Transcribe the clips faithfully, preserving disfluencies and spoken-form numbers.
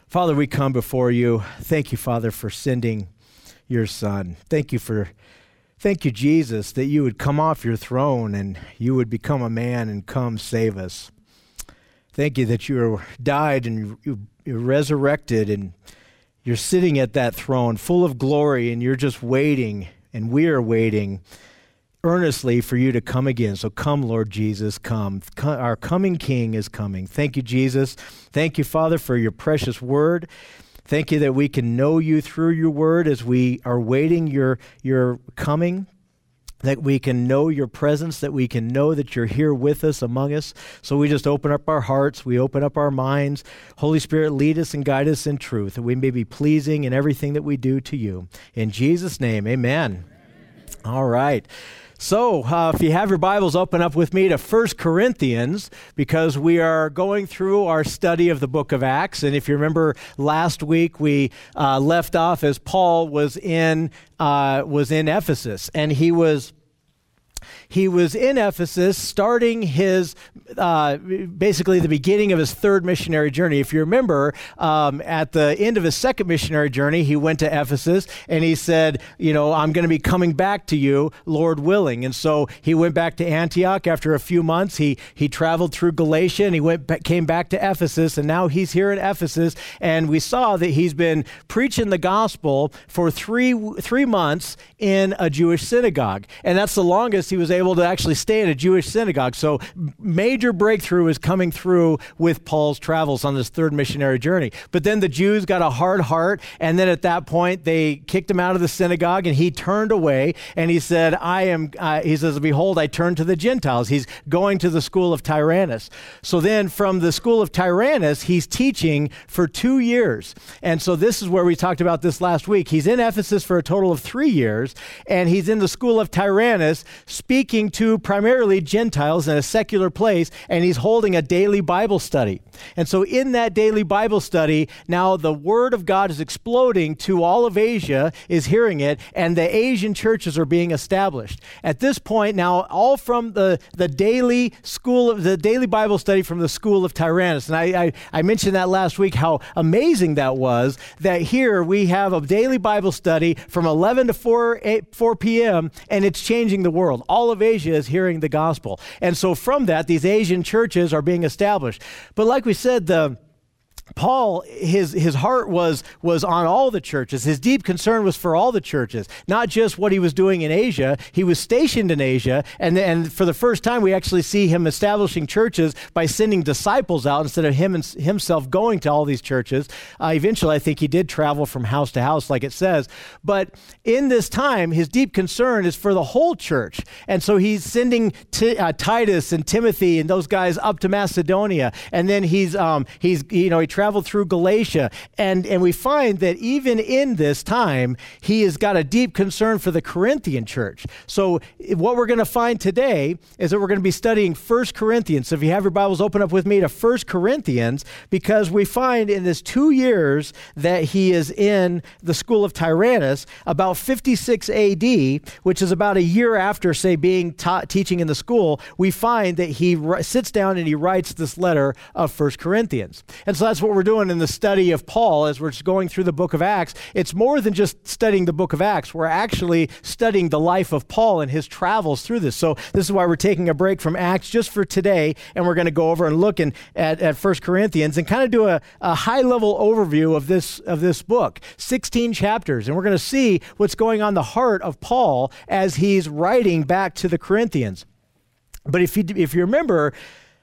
Father, we come before you. Thank you, Father, for sending your Son. Thank you for, thank you, Jesus, that you would come off your throne and you would become a man and come save us. Thank you that you died and you, you resurrected and you're sitting at that throne full of glory and you're just waiting, and we are waiting earnestly for you to come again. So come, Lord Jesus, come. Our coming King is coming. Thank you, Jesus. Thank you, Father, for your precious word. Thank you that we can know you through your word as we are waiting your, your coming, that we can know your presence, that we can know that you're here with us, among us. So we just open up our hearts, we open up our minds. Holy Spirit, lead us and guide us in truth, that we may be pleasing in everything that we do to you. In Jesus' name, amen. Amen. All right. So, uh, if you have your Bibles, open up with me to First Corinthians, because we are going through our study of the book of Acts. And if you remember last week, we uh, left off as Paul was in uh, was in Ephesus, and he was he was in Ephesus, starting his uh, basically the beginning of his third missionary journey. If you remember, um, at the end of his second missionary journey, he went to Ephesus and he said, you know, I'm going to be coming back to you, Lord willing. And so he went back to Antioch. After a few months, he he traveled through Galatia and he went back, came back to Ephesus, and now he's here in Ephesus. And we saw that he's been preaching the gospel for three three months in a Jewish synagogue, and that's the longest he was able to actually stay in a Jewish synagogue. So major breakthrough is coming through with Paul's travels on this third missionary journey. But then the Jews got a hard heart, and then at that point they kicked him out of the synagogue, and he turned away and he said, I am, uh, he says, behold, I turn to the Gentiles. He's going to the school of Tyrannus. So then from the school of Tyrannus, he's teaching for two years. And so this is where we talked about this last week. He's in Ephesus for a total of three years, and he's in the school of Tyrannus speaking to primarily Gentiles in a secular place, and he's holding a daily Bible study. And so in that daily Bible study, now the word of God is exploding to all of Asia, is hearing it, and the Asian churches are being established. At this point now, all from the, the daily school of the daily Bible study from the school of Tyrannus. And I, I, I mentioned that last week, how amazing that was, that here we have a daily Bible study from eleven to four p.m., and it's changing the world. All of Asia is hearing the gospel. And so from that, these Asian churches are being established. But like we said, the Paul, his his heart was was on all the churches. His deep concern was for all the churches, not just what he was doing in Asia. He was stationed in Asia, and, and for the first time, we actually see him establishing churches by sending disciples out instead of him and himself going to all these churches. Uh, eventually, I think he did travel from house to house, like it says. But in this time, his deep concern is for the whole church, and so he's sending t- uh, Titus and Timothy and those guys up to Macedonia, and then he's um, he's you know he traveled through Galatia, and, and we find that even in this time, he has got a deep concern for the Corinthian church. So what we're going to find today is that we're going to be studying First Corinthians. So if you have your Bibles, open up with me to First Corinthians, because we find in this two years that he is in the school of Tyrannus, about fifty-six A D, which is about a year after, say, being ta- teaching in the school, we find that he r- sits down and he writes this letter of First Corinthians. And so that's what we're doing in the study of Paul as we're just going through the book of Acts. It's more than just studying the book of Acts. We're actually studying the life of Paul and his travels through this. So this is why we're taking a break from Acts just for today, and we're going to go over and look in, at, at First Corinthians and kind of do a, a high-level overview of this, of this book. sixteen chapters, and we're going to see what's going on in the heart of Paul as he's writing back to the Corinthians. But if you, if you remember,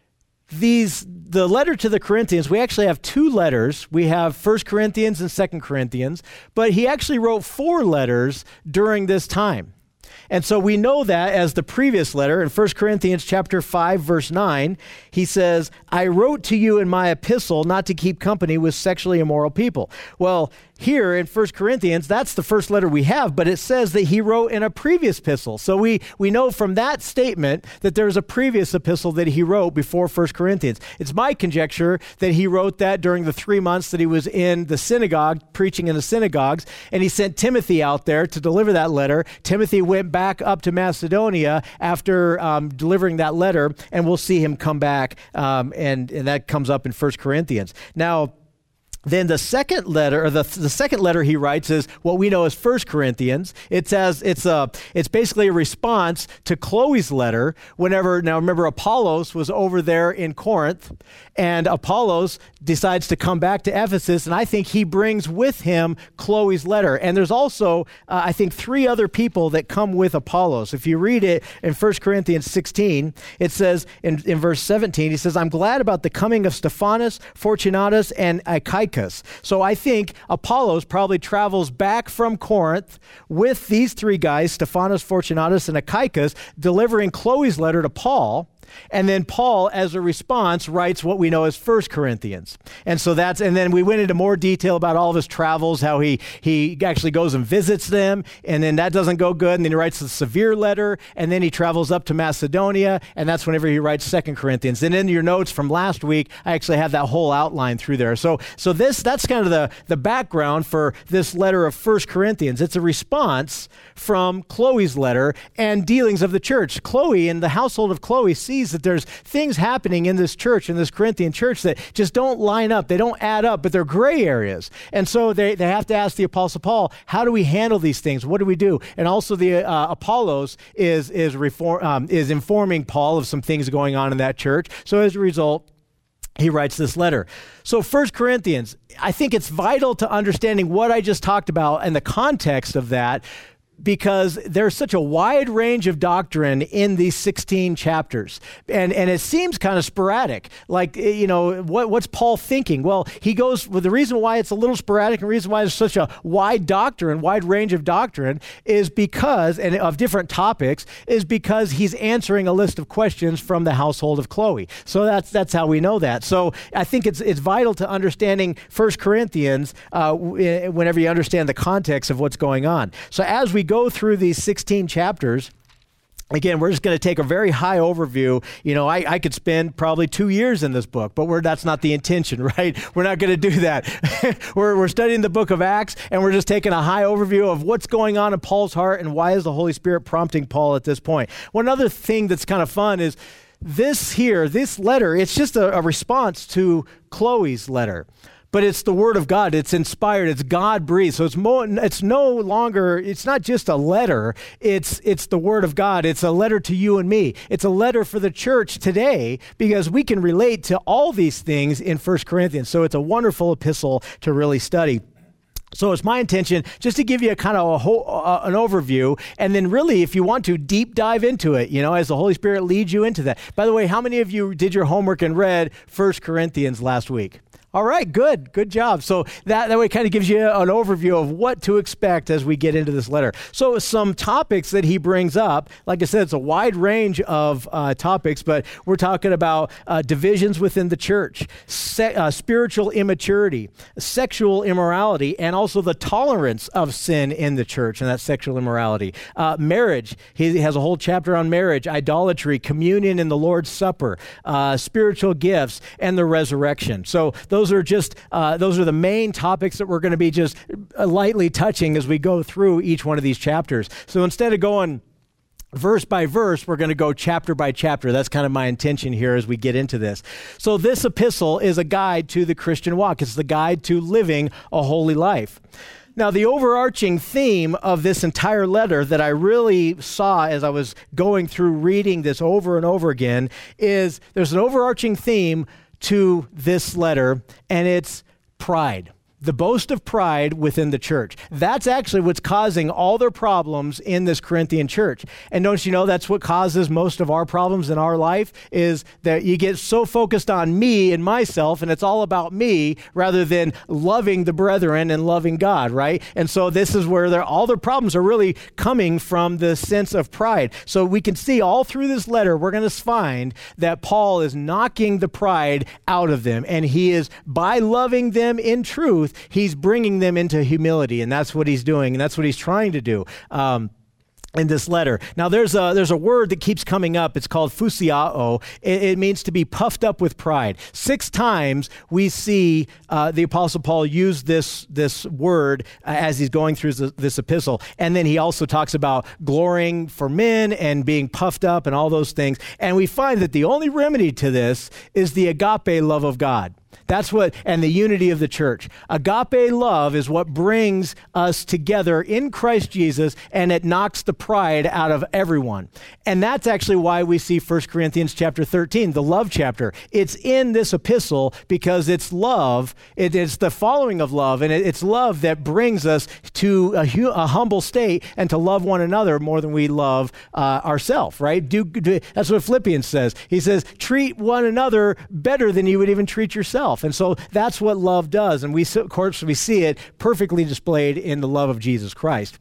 These, the letter to the Corinthians, we actually have two letters. We have First Corinthians and Second Corinthians, but he actually wrote four letters during this time. And so we know that as the previous letter in First Corinthians chapter five, verse nine, he says, I wrote to you in my epistle not to keep company with sexually immoral people. Well, here in First Corinthians, that's the first letter we have, but it says that he wrote in a previous epistle. So we, we know from that statement that there's a previous epistle that he wrote before First Corinthians. It's my conjecture that he wrote that during the three months that he was in the synagogue, preaching in the synagogues, and he sent Timothy out there to deliver that letter. Timothy went back up to Macedonia after um, delivering that letter, and we'll see him come back, um, and, and that comes up in First Corinthians. Now, Then the second letter, or the, the second letter he writes is what we know as First Corinthians. It says it's a, it's basically a response to Chloe's letter. Whenever now remember Apollos was over there in Corinth, and Apollos decides to come back to Ephesus, and I think he brings with him Chloe's letter. And there's also uh, I think three other people that come with Apollos. If you read it in First Corinthians sixteen, it says in, in verse seventeen, he says, "I'm glad about the coming of Stephanas, Fortunatus, and Achaicus." So I think Apollos probably travels back from Corinth with these three guys, Stephanas, Fortunatus, and Achaicus, delivering Chloe's letter to Paul. And then Paul, as a response, writes what we know as First Corinthians. And so that's, and then we went into more detail about all of his travels, how he he actually goes and visits them, and then that doesn't go good, and then he writes the severe letter, and then he travels up to Macedonia, and that's whenever he writes Second Corinthians. And in your notes from last week, I actually have that whole outline through there. So so this that's kind of the, the background for this letter of First Corinthians. It's a response from Chloe's letter and dealings of the church. Chloe and the household of Chloe sees that there's things happening in this church, in this Corinthian church, that just don't line up. They don't add up, but they're gray areas. And so they, they have to ask the Apostle Paul, how do we handle these things? What do we do? And also the uh, Apollos is, is, reform, um, is informing Paul of some things going on in that church. So as a result, he writes this letter. So First Corinthians, I think it's vital to understanding what I just talked about and the context of that, because there's such a wide range of doctrine in these sixteen chapters. And and it seems kind of sporadic. Like, you know, what what's Paul thinking? Well, he goes, well, the reason why it's a little sporadic and the reason why there's such a wide doctrine, wide range of doctrine is because, and of different topics, is because he's answering a list of questions from the household of Chloe. So that's that's how we know that. So I think it's it's vital to understanding First Corinthians uh, whenever you understand the context of what's going on. So as we go through these sixteen chapters, again, we're just going to take a very high overview. You know, I, I could spend probably two years in this book, but we're, that's not the intention, right? We're not going to do that. we're, we're studying the book of Acts, and we're just taking a high overview of what's going on in Paul's heart and why is the Holy Spirit prompting Paul at this point. One other thing that's kind of fun is this here, this letter, it's just a, a response to Chloe's letter. But it's the Word of God. It's inspired. It's God-breathed. So it's mo- it's no longer, it's not just a letter. It's it's the Word of God. It's a letter to you and me. It's a letter for the church today because we can relate to all these things in First Corinthians. So it's a wonderful epistle to really study. So it's my intention just to give you a kind of a whole, uh, an overview, and then really, if you want to, deep dive into it, you know, as the Holy Spirit leads you into that. By the way, how many of you did your homework and read First Corinthians last week? All right, good, good job. So that, that way kind of gives you an overview of what to expect as we get into this letter. So some topics that he brings up, like I said, it's a wide range of uh, topics, but we're talking about uh, divisions within the church, se- uh, spiritual immaturity, sexual immorality, and also the tolerance of sin in the church and that sexual immorality. Uh, marriage, he has a whole chapter on marriage, idolatry, communion in the Lord's Supper, uh, spiritual gifts, and the resurrection. So those Those are just, uh, those are the main topics that we're going to be just lightly touching as we go through each one of these chapters. So instead of going verse by verse, we're going to go chapter by chapter. That's kind of my intention here as we get into this. So this epistle is a guide to the Christian walk. It's the guide to living a holy life. Now, the overarching theme of this entire letter that I really saw as I was going through reading this over and over again is there's an overarching theme to this letter, and it's pride. The boast of pride within the church. That's actually what's causing all their problems in this Corinthian church. And don't you know that's what causes most of our problems in our life is that you get so focused on me and myself, and it's all about me rather than loving the brethren and loving God, right? And so this is where all their problems are really coming from the sense of pride. So we can see all through this letter, we're going to find that Paul is knocking the pride out of them, and he is, by loving them in truth, he's bringing them into humility, and that's what he's doing, and that's what he's trying to do um, in this letter. Now, there's a there's a word that keeps coming up. It's called phusiao. It, it means to be puffed up with pride. Six times we see uh, the Apostle Paul use this this word uh, as he's going through this, this epistle, and then he also talks about glorying for men and being puffed up and all those things. And we find that the only remedy to this is the agape love of God. That's what, and the unity of the church. Agape love is what brings us together in Christ Jesus, and it knocks the pride out of everyone. And that's actually why we see First Corinthians chapter thirteen, the love chapter. It's in this epistle because it's love, it, it's the following of love, and it, it's love that brings us to a, a humble state and to love one another more than we love uh, ourselves, right? Do, do, that's what Philippians says. He says, treat one another better than you would even treat yourself. And so that's what love does. And we, of course, we see it perfectly displayed in the love of Jesus Christ.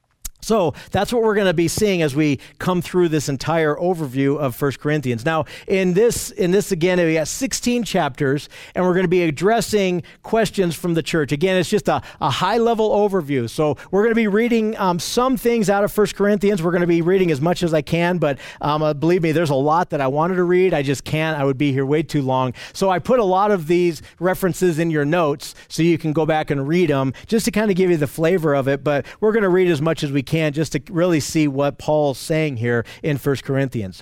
So that's what we're going to be seeing as we come through this entire overview of First Corinthians. Now, in this, in this again, we got sixteen chapters, and we're going to be addressing questions from the church. Again, it's just a, a high-level overview. So we're going to be reading um, some things out of First Corinthians. We're going to be reading as much as I can, but um, uh, believe me, there's a lot that I wanted to read. I just can't. I would be here way too long. So I put a lot of these references in your notes so you can go back and read them just to kind of give you the flavor of it. But we're going to read as much as we can just to really see what Paul's saying here in First Corinthians.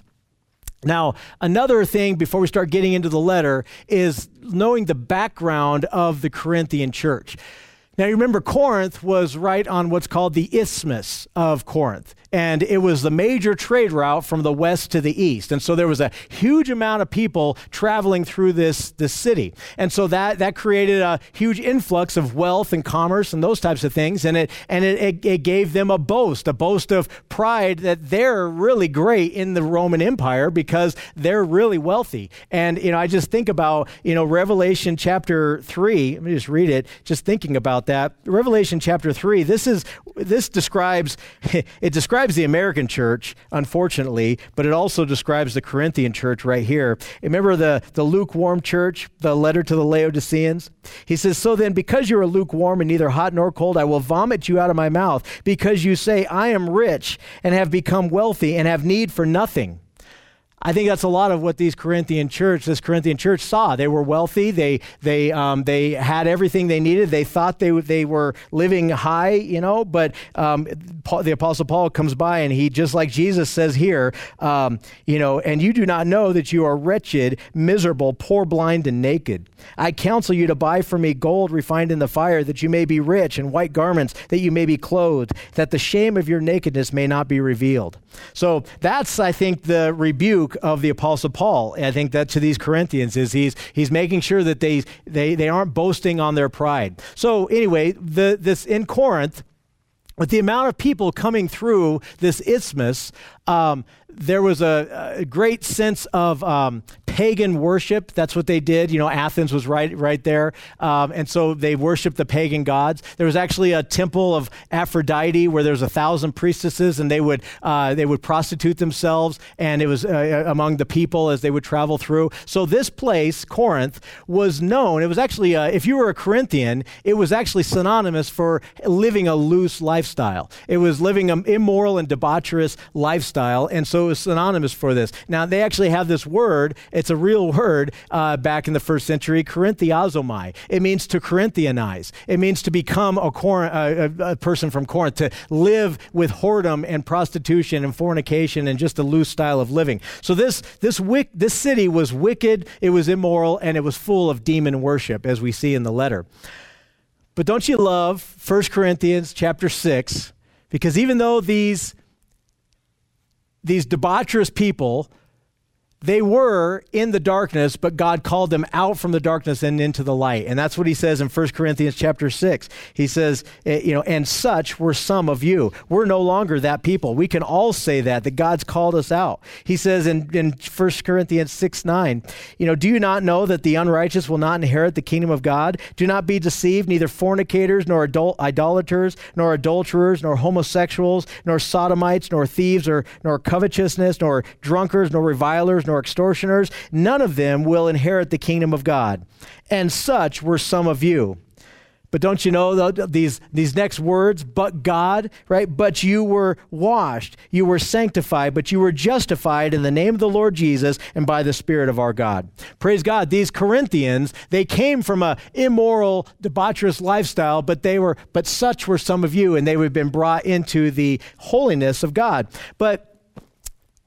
Now, another thing before we start getting into the letter is knowing the background of the Corinthian church. Now, you remember Corinth was right on what's called the Isthmus of Corinth, and it was the major trade route from the west to the east. And so there was a huge amount of people traveling through this, this city. And so that, that created a huge influx of wealth and commerce and those types of things. And it and it, it, it gave them a boast, a boast of pride that they're really great in the Roman Empire because they're really wealthy. And, you know, I just think about, you know, Revelation chapter three, let me just read it, just thinking about that. Revelation chapter three, this is this describes it describes the American church, unfortunately, but it also describes the Corinthian church right here. Remember the, the lukewarm church, the letter to the Laodiceans? He says, so then, because you are lukewarm and neither hot nor cold, I will vomit you out of my mouth, because you say, I am rich and have become wealthy and have need for nothing. I think that's a lot of what these Corinthian church, this Corinthian church saw. They were wealthy. They they um, they had everything they needed. They thought they they were living high, you know. But um, Paul, the Apostle Paul comes by and he, just like Jesus says here, um, you know, and you do not know that you are wretched, miserable, poor, blind, and naked. I counsel you to buy from me gold refined in the fire, that you may be rich, and white garments, that you may be clothed, that the shame of your nakedness may not be revealed. So that's, I think, the rebuke of the Apostle Paul. I think that to these Corinthians is he's he's making sure that they they they aren't boasting on their pride. So anyway, the this in Corinth, with the amount of people coming through this isthmus, um, there was a, a great sense of um, pagan worship. That's what they did. You know, Athens was right right there. Um, and so they worshiped the pagan gods. There was actually a temple of Aphrodite where there was a thousand priestesses, and they would uh, they would prostitute themselves, and it was uh, among the people as they would travel through. So this place, Corinth, was known. It was actually, uh, if you were a Corinthian, it was actually synonymous for living a loose lifestyle. It was living an immoral and debaucherous lifestyle, and so it was synonymous for this. Now, they actually have this word. It's a real word uh, back in the first century, Corinthiazomai. It means to Corinthianize. It means to become a, Cor- a, a person from Corinth, to live with whoredom and prostitution and fornication and just a loose style of living. So this this wick, this city was wicked, it was immoral, and it was full of demon worship, as we see in the letter. But don't you love First Corinthians chapter six? Because even though these These debaucherous people, they were in the darkness, but God called them out from the darkness and into the light. And that's what he says in First Corinthians chapter six. He says, you know, and such were some of you. We're no longer that people. We can all say that, that God's called us out. He says in, in First Corinthians six nine, you know, do you not know that the unrighteous will not inherit the kingdom of God? Do not be deceived, neither fornicators, nor adult, idolaters, nor adulterers, nor homosexuals, nor sodomites, nor thieves, or nor covetousness, nor drunkards, nor revilers, nor extortioners, none of them will inherit the kingdom of God. And such were some of you. But don't you know these, these next words, but God, right? But you were washed, you were sanctified, but you were justified in the name of the Lord Jesus and by the Spirit of our God. Praise God. These Corinthians, they came from a immoral, debaucherous lifestyle, but they were, but such were some of you, and they would have been brought into the holiness of God. But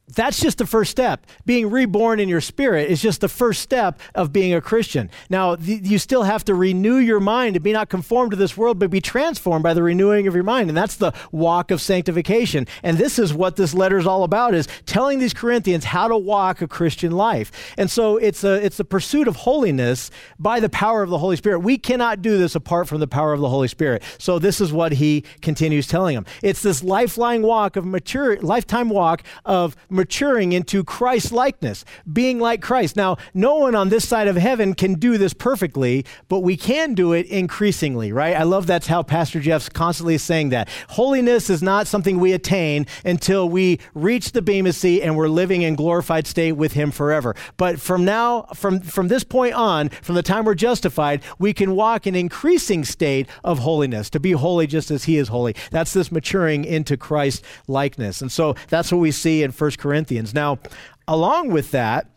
That's just the first step. Being reborn in your spirit is just the first step of being a Christian. Now, th- you still have to renew your mind and be not conformed to this world, but be transformed by the renewing of your mind. And that's the walk of sanctification. And this is what this letter is all about, is telling these Corinthians how to walk a Christian life. And so it's a, it's a pursuit of holiness by the power of the Holy Spirit. We cannot do this apart from the power of the Holy Spirit. So this is what he continues telling them. It's this lifeline walk of mature, lifetime walk of maturing into Christ likeness, being like Christ. Now, no one on this side of heaven can do this perfectly, but we can do it increasingly, right? I love that's how Pastor Jeff's constantly saying that. Holiness is not something we attain until we reach the Bema Seat and we're living in glorified state with him forever. But from now, from, from this point on, from the time we're justified, we can walk in increasing state of holiness, to be holy just as he is holy. That's this maturing into Christ likeness. And so that's what we see in First Corinthians. Now, along with that,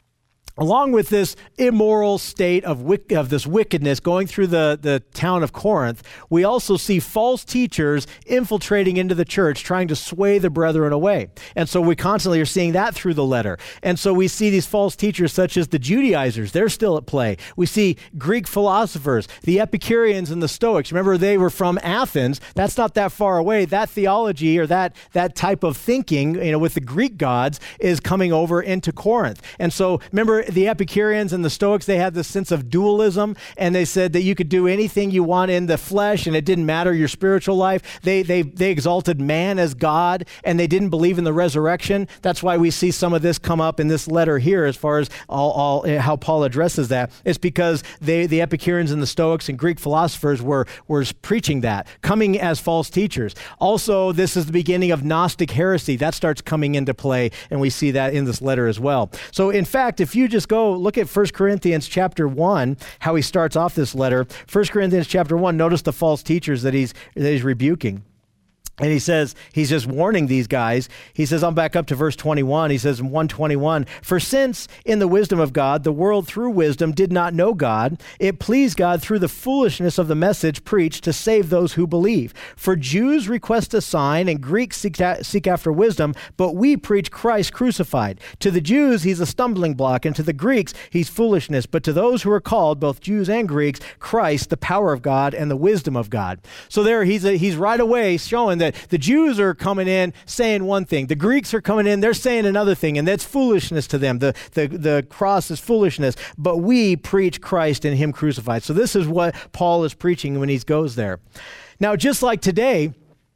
along with this immoral state of wick- of this wickedness going through the, the town of Corinth, we also see false teachers infiltrating into the church, trying to sway the brethren away. And so we constantly are seeing that through the letter. And so we see these false teachers such as the Judaizers, they're still at play. We see Greek philosophers, the Epicureans and the Stoics. Remember, they were from Athens. That's not that far away. That theology or that, that type of thinking, you know, with the Greek gods is coming over into Corinth. And so remember, the Epicureans and the Stoics, they had this sense of dualism, and they said that you could do anything you want in the flesh, and it didn't matter your spiritual life. They they they exalted man as God, and they didn't believe in the resurrection. That's why we see some of this come up in this letter here, as far as all, all how Paul addresses that. It's because they, the Epicureans and the Stoics and Greek philosophers were were preaching that, coming as false teachers. Also, this is the beginning of Gnostic heresy. That starts coming into play, and we see that in this letter as well. So, in fact, if you just go look at First Corinthians chapter one, how he starts off this letter. First Corinthians chapter one, notice the false teachers that he's that he's rebuking. And he says, he's just warning these guys. He says, I'm back up to verse twenty-one. He says in one twenty-one, for since in the wisdom of God, the world through wisdom did not know God, it pleased God through the foolishness of the message preached to save those who believe. For Jews request a sign and Greeks seek, ta- seek after wisdom, but we preach Christ crucified. To the Jews, he's a stumbling block, and to the Greeks, he's foolishness. But to those who are called, both Jews and Greeks, Christ, the power of God and the wisdom of God. So there he's, a, he's right away showing that the Jews are coming in saying one thing. The Greeks are coming in, they're saying another thing, and that's foolishness to them. The, the, the cross is foolishness, but we preach Christ and him crucified. So this is what Paul is preaching when he goes there. Now, just like today,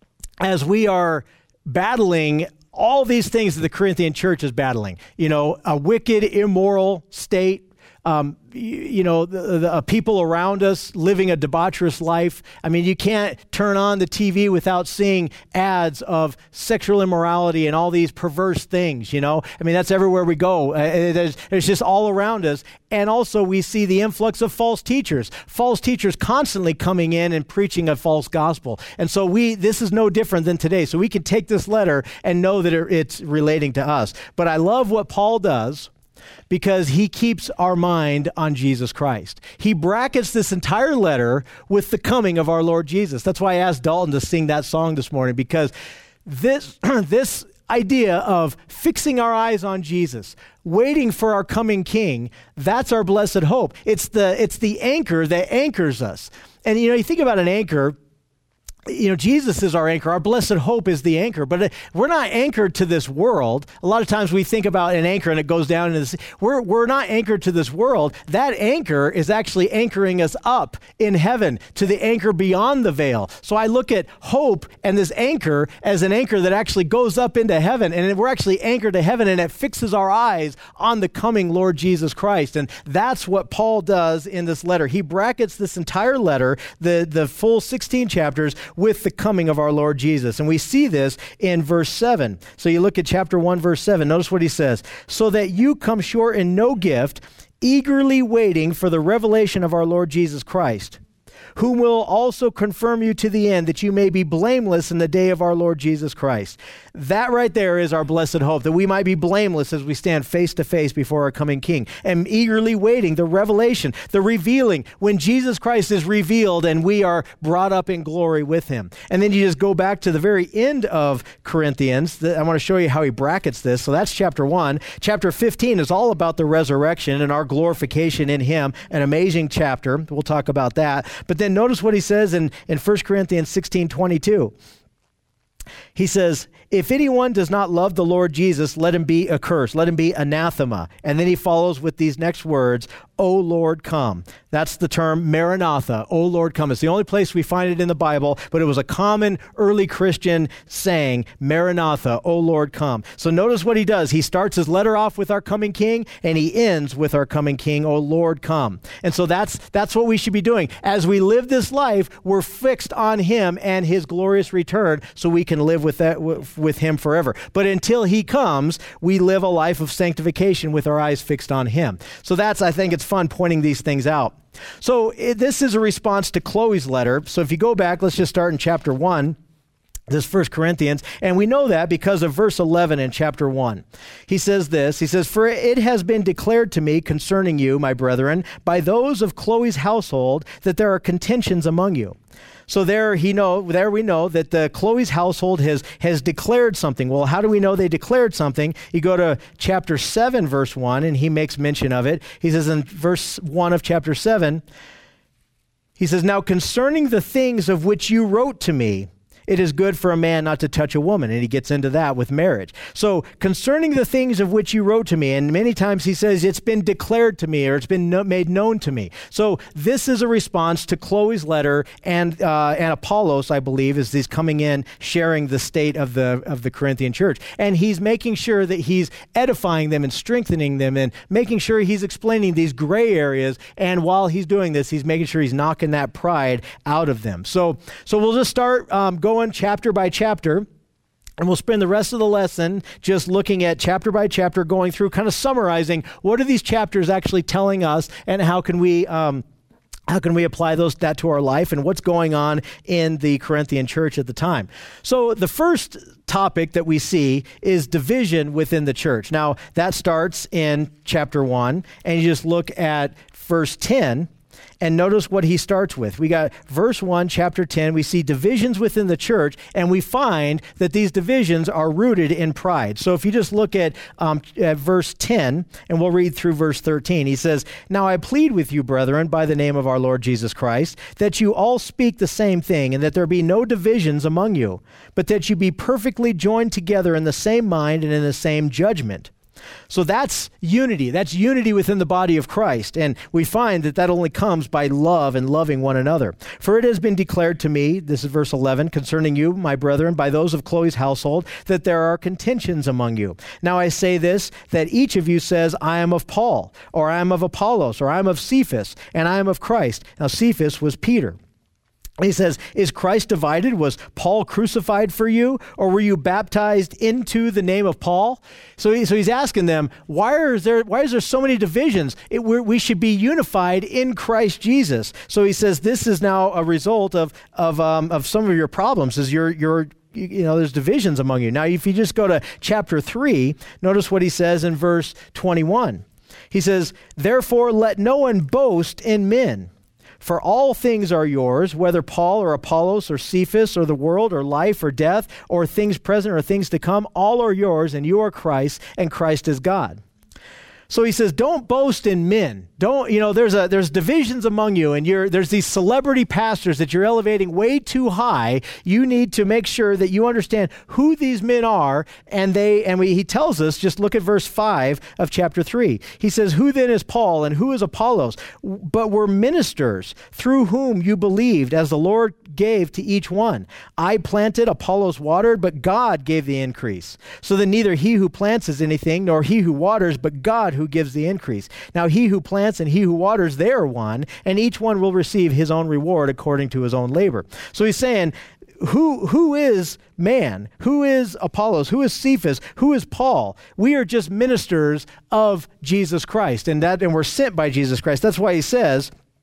as we are battling all these things that the Corinthian church is battling, you know, a wicked, immoral state, Um, you, you know, the, the uh, people around us living a debaucherous life. I mean, you can't turn on the T V without seeing ads of sexual immorality and all these perverse things, you know. I mean, that's everywhere we go. Uh, it is, it's just all around us. And also we see the influx of false teachers, false teachers constantly coming in and preaching a false gospel. And so we, this is no different than today. So we can take this letter and know that it, it's relating to us. But I love what Paul does, because he keeps our mind on Jesus Christ. He brackets this entire letter with the coming of our Lord Jesus. That's why I asked Dalton to sing that song this morning, because this, this idea of fixing our eyes on Jesus, waiting for our coming King, that's our blessed hope. It's the, it's the anchor that anchors us. And, you know, you think about an anchor. You know, Jesus is our anchor. Our blessed hope is the anchor, but we're not anchored to this world. A lot of times we think about an anchor and it goes down into the sea. We're, we're not anchored to this world. That anchor is actually anchoring us up in heaven to the anchor beyond the veil. So I look at hope and this anchor as an anchor that actually goes up into heaven, and we're actually anchored to heaven, and it fixes our eyes on the coming Lord Jesus Christ. And that's what Paul does in this letter. He brackets this entire letter, the, the full sixteen chapters, with the coming of our Lord Jesus. And we see this in verse seven. So you look at chapter one, verse seven. Notice what he says. So that you come short in no gift, eagerly waiting for the revelation of our Lord Jesus Christ, whom will also confirm you to the end, that you may be blameless in the day of our Lord Jesus Christ. That right there is our blessed hope, that we might be blameless as we stand face to face before our coming King, and eagerly waiting the revelation, the revealing, when Jesus Christ is revealed and we are brought up in glory with him. And then you just go back to the very end of Corinthians. I want to show you how he brackets this. So that's chapter one. Chapter fifteen is all about the resurrection and our glorification in him. An amazing chapter. We'll talk about that. But then notice what he says in, in First Corinthians sixteen twenty-two. He says, if anyone does not love the Lord Jesus, let him be accursed. Let him be anathema. And then he follows with these next words, O Lord, come. That's the term Maranatha, O Lord, come. It's the only place we find it in the Bible, but it was a common early Christian saying, Maranatha, O Lord, come. So notice what he does. He starts his letter off with our coming King, and he ends with our coming King, O Lord, come. And so that's that's what we should be doing. As we live this life, we're fixed on him and his glorious return, so we can live with that with him forever. But until he comes, we live a life of sanctification with our eyes fixed on him. So that's, I think it's fun pointing these things out. So it, this is a response to Chloe's letter. So if you go back, let's just start in chapter one, this First Corinthians, and we know that because of verse eleven in chapter one. He says this, he says, for it has been declared to me concerning you, my brethren, by those of Chloe's household, that there are contentions among you. So there he know there we know that the Chloe's household has has declared something. Well, how do we know they declared something? You go to chapter seven, verse one, and he makes mention of it. He says in verse one of chapter seven, he says, now concerning the things of which you wrote to me, it is good for a man not to touch a woman. And he gets into that with marriage. So concerning the things of which you wrote to me, and many times he says, it's been declared to me, or it's been no, made known to me. So this is a response to Chloe's letter, and uh, and Apollos, I believe, is he's coming in sharing the state of the of the Corinthian church. And he's making sure that he's edifying them and strengthening them and making sure he's explaining these gray areas. And while he's doing this, he's making sure he's knocking that pride out of them. So, so we'll just start um, going chapter by chapter, and we'll spend the rest of the lesson just looking at chapter by chapter, going through, kind of summarizing what are these chapters actually telling us, and how can we um, how can we apply those that to our life, and what's going on in the Corinthian church at the time. So the first topic that we see is division within the church. Now that starts in chapter one, and you just look at verse ten. And notice what he starts with. We got verse one, chapter ten. We see divisions within the church, and we find that these divisions are rooted in pride. So if you just look at, um, at verse ten, and we'll read through verse thirteen, he says, now I plead with you, brethren, by the name of our Lord Jesus Christ, that you all speak the same thing, and that there be no divisions among you, but that you be perfectly joined together in the same mind and in the same judgment. So that's unity. That's unity within the body of Christ. And we find that that only comes by love and loving one another. For it has been declared to me, this is verse eleven, concerning you, my brethren, by those of Chloe's household, that there are contentions among you. Now I say this, that each of you says, I am of Paul, or I am of Apollos, or I am of Cephas, and I am of Christ. Now Cephas was Peter. He says, is Christ divided? Was Paul crucified for you? Or were you baptized into the name of Paul? So, he, so he's asking them, why is there, why is there so many divisions? It, we're, we should be unified in Christ Jesus. So he says, this is now a result of, of, um, of some of your problems, is your, your, you know, there's divisions among you. Now, if you just go to chapter three, notice what he says in verse twenty-one. He says, therefore, let no one boast in men. For all things are yours, whether Paul or Apollos or Cephas or the world or life or death or things present or things to come, all are yours, and you are Christ, and Christ is God. So he says, don't boast in men. Don't, you know, there's a there's divisions among you, and you're there's these celebrity pastors that you're elevating way too high. You need to make sure that you understand who these men are, and they and we, he tells us, just look at verse five of chapter three. He says, who then is Paul and who is Apollos? But we're ministers through whom you believed, as the Lord gave to each one. I planted, Apollos watered, but God gave the increase. So that neither he who plants is anything, nor he who waters, but God who gives the increase. Now he who plants and he who waters, they are one, and each one will receive his own reward according to his own labor. So he's saying, who who is man? Who is Apollos? Who is Cephas? Who is Paul? We are just ministers of Jesus Christ, and that and we're sent by Jesus Christ. That's why he says,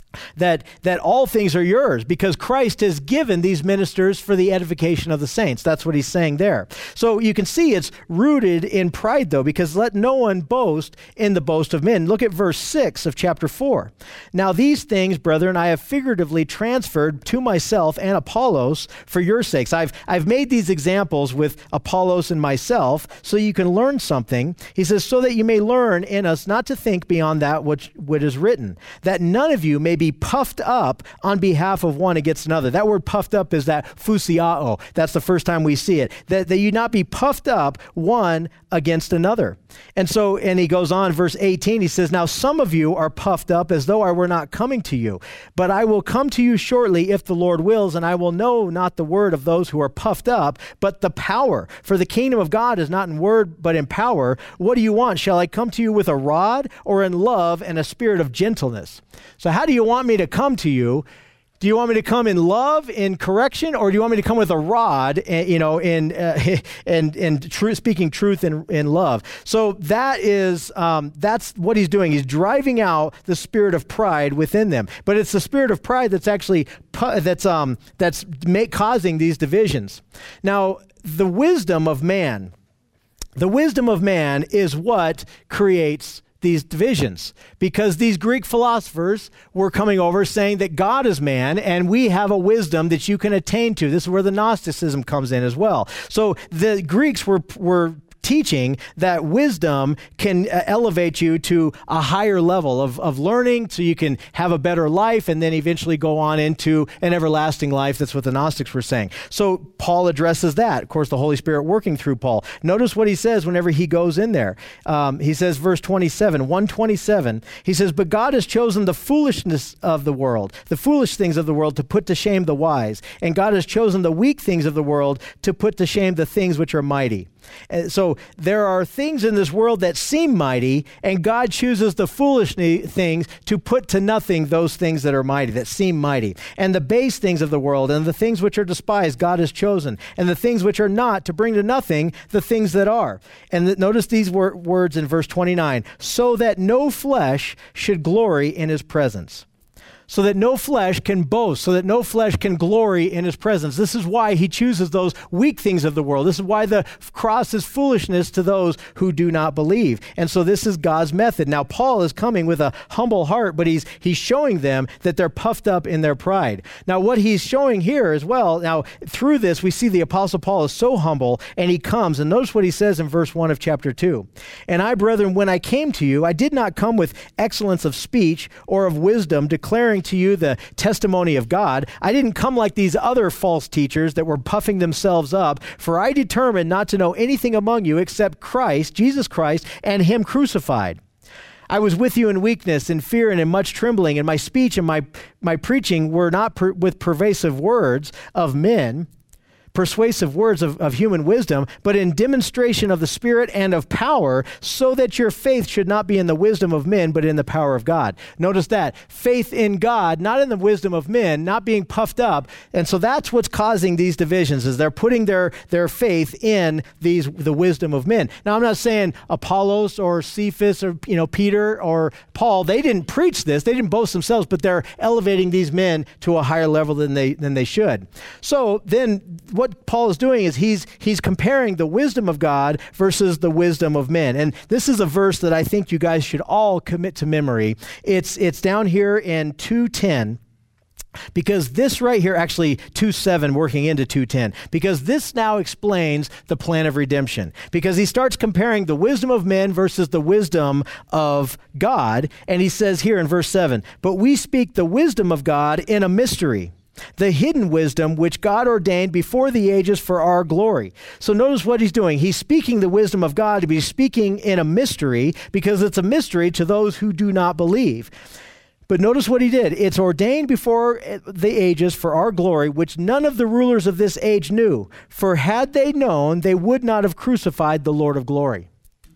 that that all things are yours because Christ has given these ministers for the edification of the saints. That's what he's saying there. So you can see it's rooted in pride, though, because let no one boast in the boast of men. Look at verse six of chapter four. Now these things, brethren, I have figuratively transferred to myself and Apollos for your sakes. I've, I've made these examples with Apollos and myself so you can learn something. He says, so that you may learn in us not to think beyond that which, which is written, that none of you may be puffed up on behalf of one against another. That word puffed up is that fusiao. That's the first time we see it. That, that you not be puffed up one against another. And so, and he goes on, verse eighteen, he says, now some of you are puffed up as though I were not coming to you, but I will come to you shortly if the Lord wills, and I will know not the word of those who are puffed up, but the power. For the kingdom of God is not in word, but in power. What do you want? Shall I come to you with a rod or in love and a spirit of gentleness? So how do you want me to come to you? Do you want me to come in love, in correction, or do you want me to come with a rod, you know, in uh, and and true, speaking truth in, in love? So that is um, that's what he's doing. He's driving out the spirit of pride within them. But it's the spirit of pride that's actually that's um that's make, causing these divisions. Now, the wisdom of man, the wisdom of man is what creates these divisions, because these Greek philosophers were coming over saying that God is man and we have a wisdom that you can attain to. This is where the Gnosticism comes in as well. So the Greeks were were teaching that wisdom can uh, elevate you to a higher level of, of learning so you can have a better life and then eventually go on into an everlasting life. That's what the Gnostics were saying. So Paul addresses that. Of course, the Holy Spirit working through Paul. Notice what he says whenever he goes in there. Um, he says, verse twenty-seven, one twenty-seven, he says, but God has chosen the foolishness of the world, the foolish things of the world to put to shame the wise. And God has chosen the weak things of the world to put to shame the things which are mighty. And so there are things in this world that seem mighty, and God chooses the foolish things to put to nothing those things that are mighty, that seem mighty. And the base things of the world and the things which are despised, God has chosen. And the things which are not, to bring to nothing the things that are. And th- notice these wor- words in verse twenty-nine, so that no flesh should glory in his presence. So that no flesh can boast, so that no flesh can glory in his presence. This is why he chooses those weak things of the world. This is why the cross is foolishness to those who do not believe. And so this is God's method. Now, Paul is coming with a humble heart, but he's he's showing them that they're puffed up in their pride. Now, what he's showing here as well, now, through this, we see the Apostle Paul is so humble, and he comes, and notice what he says in verse one of chapter two. And I, brethren, when I came to you, I did not come with excellence of speech or of wisdom, declaring to you the testimony of God. I didn't come like these other false teachers that were puffing themselves up, for I determined not to know anything among you except Christ, Jesus Christ, and him crucified. I was with you in weakness, in fear, and in much trembling, and my speech and my, my preaching were not per- with pervasive words of men, persuasive words of, of human wisdom, but in demonstration of the Spirit and of power, so that your faith should not be in the wisdom of men, but in the power of God. Notice that. Faith in God, not in the wisdom of men, not being puffed up. And so that's what's causing these divisions, is they're putting their, their faith in these the wisdom of men. Now, I'm not saying Apollos or Cephas or you know Peter or Paul, they didn't preach this, they didn't boast themselves, but they're elevating these men to a higher level than they than they should. So then what Paul is doing is he's he's comparing the wisdom of God versus the wisdom of men. And this is a verse that I think you guys should all commit to memory. It's it's down here in two ten. Because this right here, actually two seven working into two ten, because this now explains the plan of redemption. Because he starts comparing the wisdom of men versus the wisdom of God. And he says here in verse seven, but we speak the wisdom of God in a mystery, the hidden wisdom which God ordained before the ages for our glory. So notice what he's doing. He's speaking the wisdom of God to be speaking in a mystery, because it's a mystery to those who do not believe. But notice what he did. It's ordained before the ages for our glory, which none of the rulers of this age knew. For had they known, they would not have crucified the Lord of glory.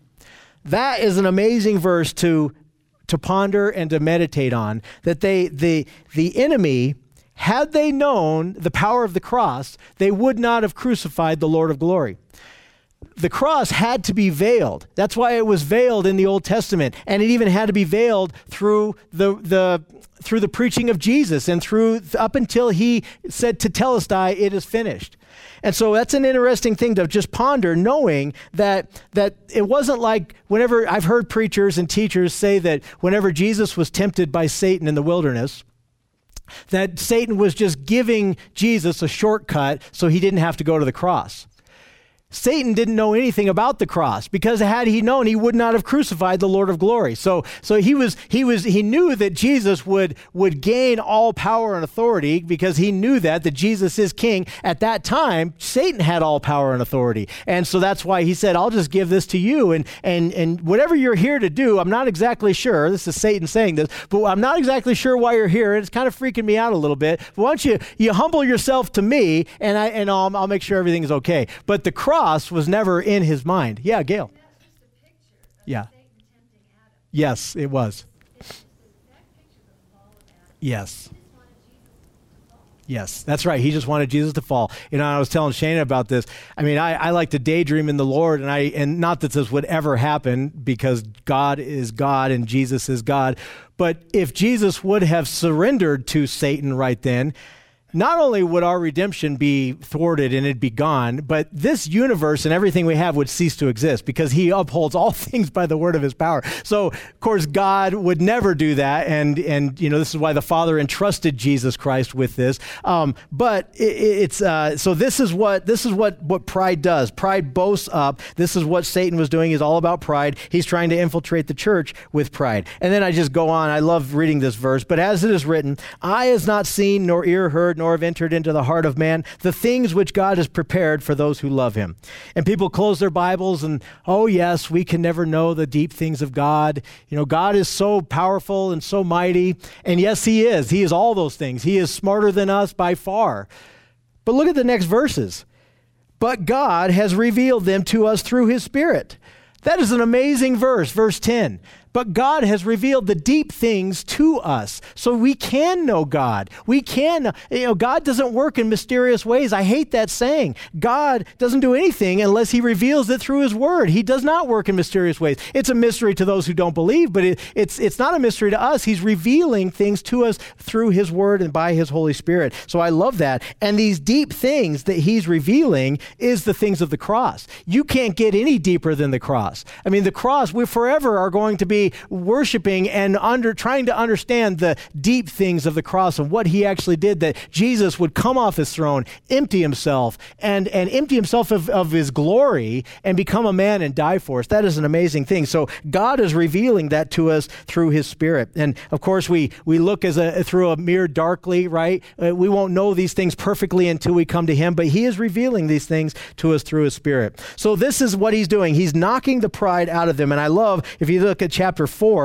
That is an amazing verse to, to ponder and to meditate on, that they the the enemy, had they known the power of the cross, they would not have crucified the Lord of glory. the cross had to be veiled. That's why it was veiled in the Old Testament. And it even had to be veiled through the, the, through the preaching of Jesus and through up until he said to Telestai, it is finished. And so that's an interesting thing to just ponder, knowing that that it wasn't like whenever I've heard preachers and teachers say that whenever Jesus was tempted by Satan in the wilderness, that Satan was just giving Jesus a shortcut so he didn't have to go to the cross. Satan didn't know anything about the cross, because had he known, he would not have crucified the Lord of glory. So, so he was, he was, he knew that Jesus would, would gain all power and authority, because he knew that, that Jesus is king. At that time, Satan had all power and authority. And so that's why he said, I'll just give this to you. And, and, and whatever you're here to do, I'm not exactly sure. This is Satan saying this, but I'm not exactly sure why you're here. It's kind of freaking me out a little bit. But why don't you, you humble yourself to me, and I, and I'll, I'll make sure everything is okay. But the cross was never in his mind. Yeah, Gail. Yeah. Yes, it was. Yes. Yes, that's right. He just wanted Jesus to fall. You know, I was telling Shana about this. I mean, I, I like to daydream in the Lord, and I and not that this would ever happen, because God is God and Jesus is God. But if Jesus would have surrendered to Satan right then, not only would our redemption be thwarted and it'd be gone, but this universe and everything we have would cease to exist, because he upholds all things by the word of his power. So, of course, God would never do that. And, and you know, this is why the Father entrusted Jesus Christ with this. Um, but it, it's, uh, so this is what, this is what, what pride does. Pride boasts up. This is what Satan was doing. He's all about pride. He's trying to infiltrate the church with pride. And then I just go on. I love reading this verse. But as it is written, eye has not seen, nor ear heard, nor have entered into the heart of man the things which God has prepared for those who love him. And people close their Bibles and, oh yes, we can never know the deep things of God. You know, God is so powerful and so mighty. And yes, he is. He is all those things. He is smarter than us by far. But look at the next verses. But God has revealed them to us through his Spirit. That is an amazing verse, verse ten. But God has revealed the deep things to us, so we can know God. We can, you know, God doesn't work in mysterious ways. I hate that saying. God doesn't do anything unless he reveals it through his word. He does not work in mysterious ways. It's a mystery to those who don't believe, but it, it's it's not a mystery to us. He's revealing things to us through his word and by his Holy Spirit. So I love that. And these deep things that he's revealing is the things of the cross. You can't get any deeper than the cross. I mean, the cross, we forever are going to be worshiping and under trying to understand the deep things of the cross and what he actually did, that Jesus would come off his throne, empty himself, and, and empty himself of, of his glory and become a man and die for us. That is an amazing thing. So God is revealing that to us through his Spirit. And of course, we we look as a through a mirror darkly, right? Uh, we won't know these things perfectly until we come to him, but he is revealing these things to us through his Spirit. So this is what he's doing. He's knocking the pride out of them. And I love, if you look at chapter four,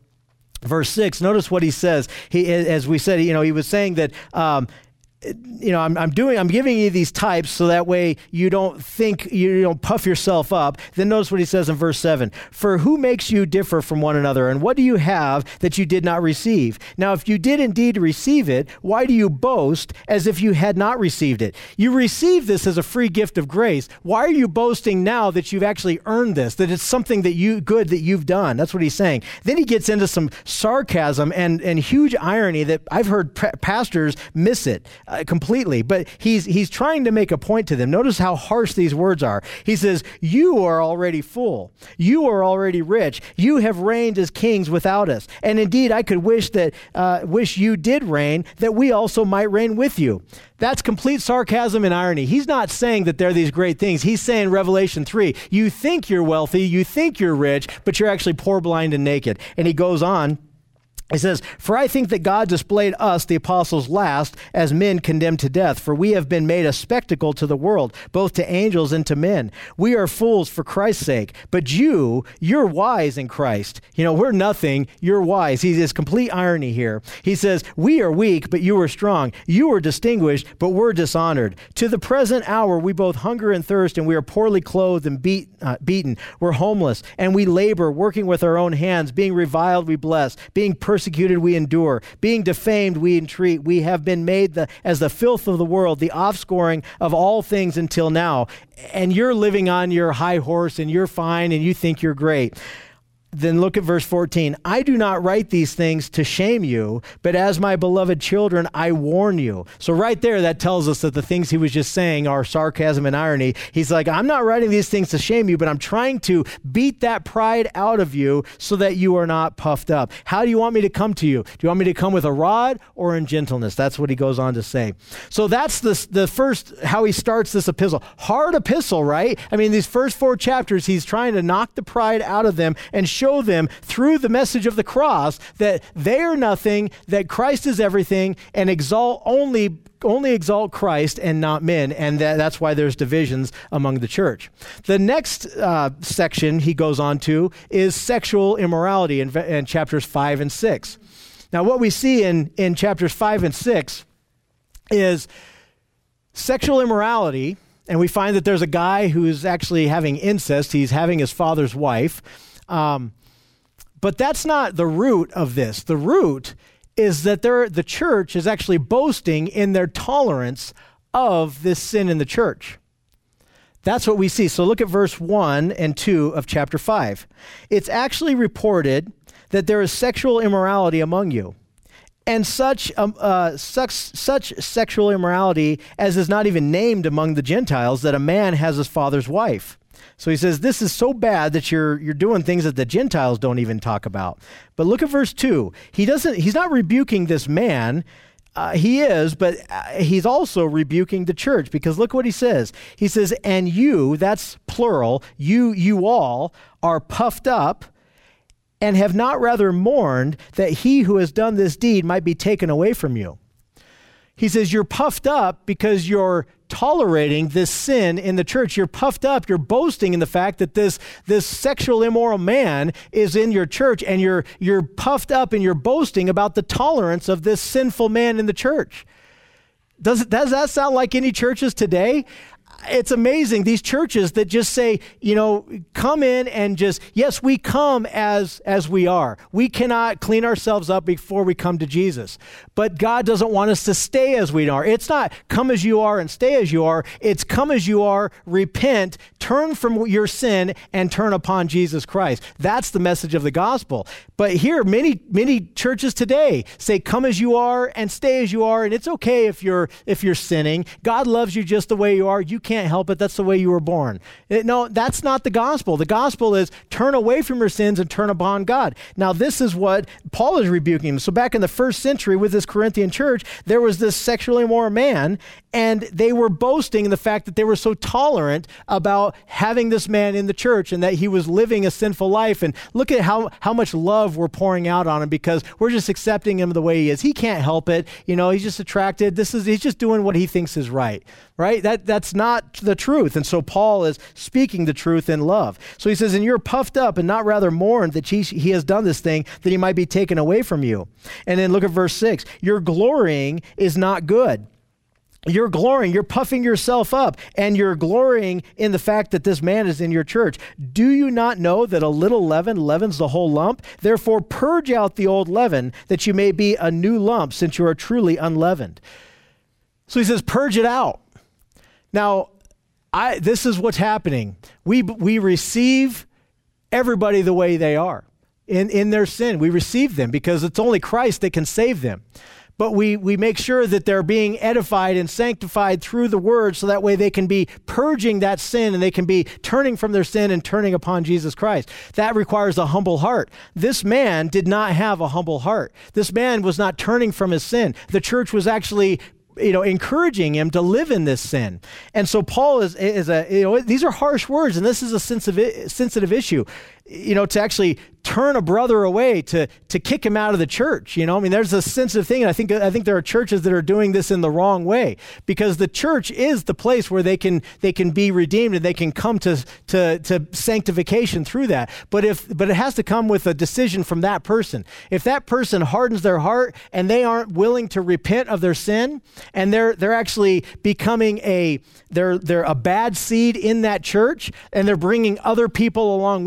verse six, notice what he says. He, as we said, you know, he was saying that, um, you know, I'm, I'm doing, I'm giving you these types so that way you don't think, you don't puff yourself up. Then notice what he says in verse seven. For who makes you differ from one another? And what do you have that you did not receive? Now, if you did indeed receive it, why do you boast as if you had not received it? You received this as a free gift of grace. Why are you boasting now that you've actually earned this, that it's something that you, good that you've done? That's what he's saying. Then he gets into some sarcasm and, and huge irony that I've heard pa- pastors miss it. Uh, completely, but he's he's trying to make a point to them. Notice how harsh these words are. He says, you are already full. You are already rich. You have reigned as kings without us. And indeed, I could wish that uh, wish you did reign, that we also might reign with you. That's complete sarcasm and irony. He's not saying that they're these great things. He's saying Revelation three, you think you're wealthy, you think you're rich, but you're actually poor, blind, and naked. And he goes on. He says, for I think that God displayed us, the apostles, last as men condemned to death, for we have been made a spectacle to the world, both to angels and to men. We are fools for Christ's sake, but you, you're wise in Christ. You know, we're nothing, you're wise. He is complete irony here. He says, we are weak, but you are strong. You are distinguished, but we're dishonored. To the present hour, we both hunger and thirst, and we are poorly clothed and beat, uh, beaten. We're homeless, and we labor, working with our own hands, being reviled, we bless, being persecuted, persecuted, we endure. Being defamed, we entreat. We have been made the, as the filth of the world, the offscoring of all things until now. And you're living on your high horse and you're fine and you think you're great. Then look at verse fourteen. I do not write these things to shame you, but as my beloved children, I warn you. So right there, that tells us that the things he was just saying are sarcasm and irony. He's like, I'm not writing these things to shame you, but I'm trying to beat that pride out of you so that you are not puffed up. How do you want me to come to you? Do you want me to come with a rod or in gentleness? That's what he goes on to say. So that's the, the first, how he starts this epistle. Hard epistle, right? I mean, these first four chapters, he's trying to knock the pride out of them and show them through the message of the cross that they are nothing, that Christ is everything, and exalt only only exalt Christ and not men, and that, that's why there's divisions among the church. The next uh, section he goes on to is sexual immorality in, in chapters five and six. Now, what we see in, in chapters five and six is sexual immorality, and we find that there's a guy who's actually having incest. He's having his father's wife. Um, but that's not the root of this. The root is that they're, the church is actually boasting in their tolerance of this sin in the church. That's what we see. So look at verse one and two of chapter five. It's actually reported that there is sexual immorality among you, and such, um, uh, such, such sexual immorality as is not even named among the Gentiles, that a man has his father's wife. So he says, this is so bad that you're you're doing things that the Gentiles don't even talk about. But look at verse two. He doesn't. He's not rebuking this man. Uh, he is, but uh, he's also rebuking the church, because look what he says. He says, and you, that's plural, you, you all are puffed up and have not rather mourned that he who has done this deed might be taken away from you. He says, you're puffed up because you're tolerating this sin in the church. You're puffed up. You're boasting in the fact that this, this sexual immoral man is in your church, and you're, you're puffed up and you're boasting about the tolerance of this sinful man in the church. Does, does that sound like any churches today? It's amazing, these churches that just say, you know, come in and just, yes, we come as as we are. We cannot clean ourselves up before we come to Jesus. But God doesn't want us to stay as we are. It's not come as you are and stay as you are. It's come as you are, repent, turn from your sin, and turn upon Jesus Christ. That's the message of the gospel. But here, many, many churches today say, come as you are and stay as you are, and it's okay if you're if you're sinning. God loves you just the way you are. You can't help it. That's the way you were born. It, no, that's not the gospel. The gospel is turn away from your sins and turn upon God. Now, this is what Paul is rebuking them. So back in the first century with this Corinthian church, there was this sexually immoral man, and they were boasting in the fact that they were so tolerant about having this man in the church and that he was living a sinful life. And look at how, how much love we're pouring out on him because we're just accepting him the way he is. He can't help it. You know, he's just attracted. This is, he's just doing what he thinks is right, right? That, that's not the truth. And so Paul is speaking the truth in love. So he says, and you're puffed up and not rather mourned that he, he has done this thing, that he might be taken away from you. And then look at verse six. Your glorying is not good. You're glorying, you're puffing yourself up, and you're glorying in the fact that this man is in your church. Do you not know that a little leaven leavens the whole lump? Therefore purge out the old leaven, that you may be a new lump, since you are truly unleavened. So he says, purge it out. Now, I, this is what's happening. We we receive everybody the way they are in, in their sin. We receive them because it's only Christ that can save them. But we, we make sure that they're being edified and sanctified through the word so that way they can be purging that sin and they can be turning from their sin and turning upon Jesus Christ. That requires a humble heart. This man did not have a humble heart. This man was not turning from his sin. The church was actually you know, encouraging him to live in this sin. And so Paul is, is a, you know, these are harsh words, and this is a sensitive, sensitive issue, you know, to actually turn a brother away, to to kick him out of the church. You know, I mean, there's a sensitive thing. And I think I think there are churches that are doing this in the wrong way, because the church is the place where they can they can be redeemed and they can come to to to sanctification through that. But if but it has to come with a decision from that person. If that person hardens their heart and they aren't willing to repent of their sin, and they're they're actually becoming a they're they're a bad seed in that church, and they're bringing other people along with them,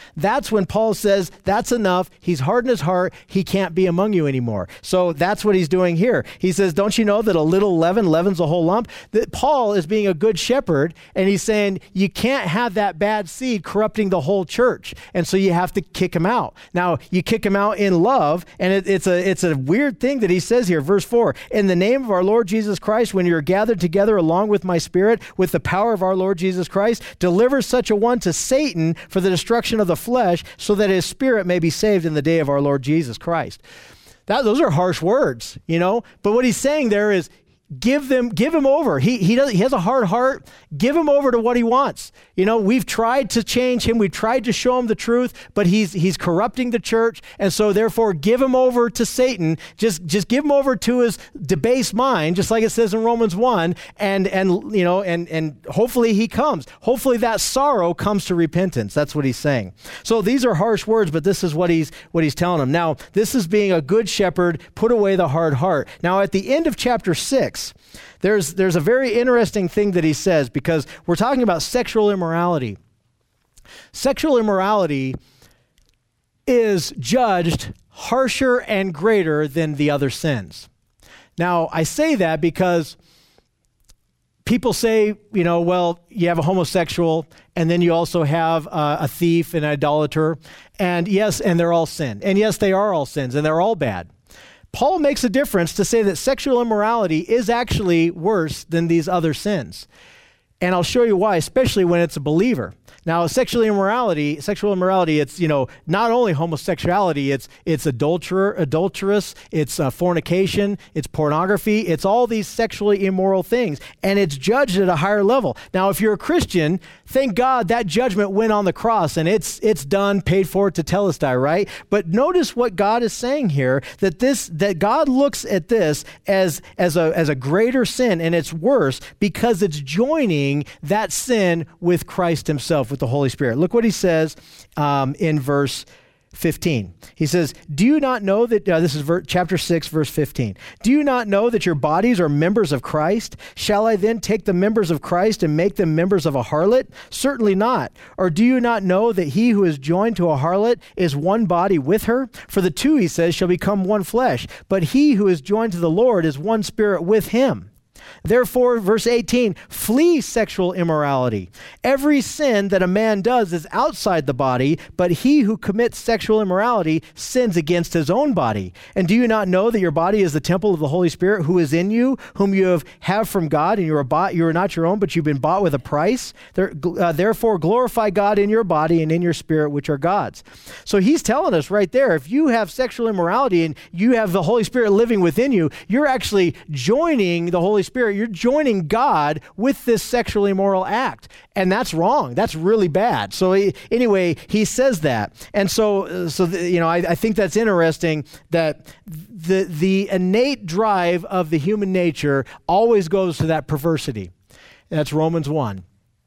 that's when Paul says, that's enough. He's hardened his heart. He can't be among you anymore. So that's what he's doing here. He says, don't you know that a little leaven leavens a whole lump? That Paul is being a good shepherd, and he's saying, you can't have that bad seed corrupting the whole church. And so you have to kick him out. Now, you kick him out in love, and it, it's a it's a weird thing that he says here, verse four, in the name of our Lord Jesus Christ, when you're gathered together along with my spirit, with the power of our Lord Jesus Christ, deliver such a one to Satan for the destruction of the flesh, so that his spirit may be saved in the day of our Lord Jesus Christ. That, those are harsh words, you know, but what he's saying there is, Give them, give him over. He he does. He has a hard heart. Give him over to what he wants. You know, we've tried to change him. We've tried to show him the truth, but he's he's corrupting the church, and so therefore, give him over to Satan. Just just give him over to his debased mind, just like it says in Romans one. And and you know, and and hopefully he comes. Hopefully that sorrow comes to repentance. That's what he's saying. So these are harsh words, but this is what he's what he's telling them. Now, this is being a good shepherd. Put away the hard heart. Now, at the end of chapter six. There's there's a very interesting thing that he says, because we're talking about sexual immorality. Sexual immorality is judged harsher and greater than the other sins. Now, I say that because people say, you know, well, you have a homosexual, and then you also have uh, a thief, an idolater, and yes, and they're all sin. And yes, they are all sins, and they're all bad. Paul makes a difference to say that sexual immorality is actually worse than these other sins. And I'll show you why, especially when it's a believer. Now, sexual immorality, sexual immorality, it's, you know, not only homosexuality, it's it's adulterer, adulterous, it's uh, fornication, it's pornography, it's all these sexually immoral things, and it's judged at a higher level. Now, if you're a Christian, thank God that judgment went on the cross, and it's it's done, paid for to Telestai, right? But notice what God is saying here, that this that God looks at this as as a as a greater sin, and it's worse because it's joining that sin with Christ himself, with the Holy Spirit. Look what he says um, in verse fifteen. He says, do you not know that, uh, this is ver- chapter six, verse fifteen. Do you not know that your bodies are members of Christ? Shall I then take the members of Christ and make them members of a harlot? Certainly not. Or do you not know that he who is joined to a harlot is one body with her? For the two, he says, shall become one flesh. But he who is joined to the Lord is one spirit with him. Therefore, verse eighteen, flee sexual immorality. Every sin that a man does is outside the body, but he who commits sexual immorality sins against his own body. And do you not know that your body is the temple of the Holy Spirit who is in you, whom you have, have from God, and you are bought, you are not your own, but you've been bought with a price? There, uh, therefore, glorify God in your body and in your spirit, which are God's. So he's telling us right there, if you have sexual immorality and you have the Holy Spirit living within you, you're actually joining the Holy Spirit. You're joining God with this sexually immoral act. And that's wrong. That's really bad. So he, anyway, he says that. And so, so the, you know, I, I think that's interesting that the, the innate drive of the human nature always goes to that perversity. And that's Romans one.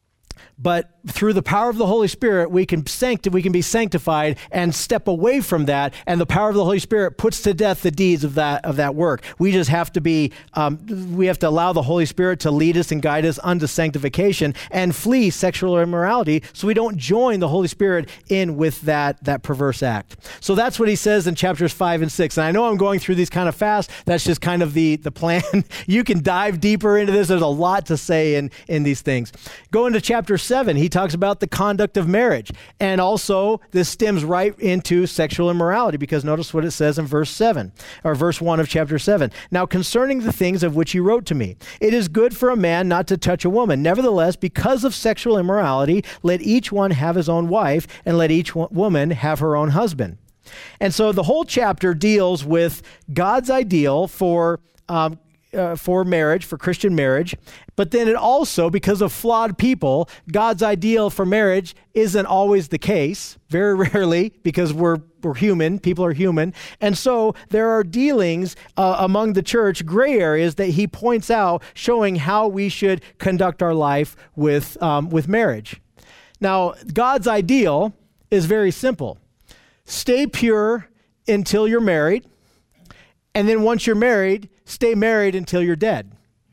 But through the power of the Holy Spirit, we can sancti- we can be sanctified and step away from that. And the power of the Holy Spirit puts to death the deeds of that of that work. We just have to be, um, we have to allow the Holy Spirit to lead us and guide us unto sanctification and flee sexual immorality, so we don't join the Holy Spirit in with that that perverse act. So that's what he says in chapters five and six. And I know I'm going through these kind of fast. That's just kind of the the plan. You can dive deeper into this. There's a lot to say in in these things. Go into chapter seven. He talks about the conduct of marriage. And also, this stems right into sexual immorality, because notice what it says in verse seven, or verse one of chapter seven. Now, concerning the things of which he wrote to me, it is good for a man not to touch a woman. Nevertheless, because of sexual immorality, let each one have his own wife, and let each woman have her own husband. And so the whole chapter deals with God's ideal for um, Uh, for marriage, for Christian marriage. But then it also, because of flawed people, God's ideal for marriage isn't always the case, very rarely, because we're we're human, people are human. And so there are dealings uh, among the church, gray areas that he points out, showing how we should conduct our life with um, with marriage. Now, God's ideal is very simple. Stay pure until you're married. And then once you're married, stay married until you're dead.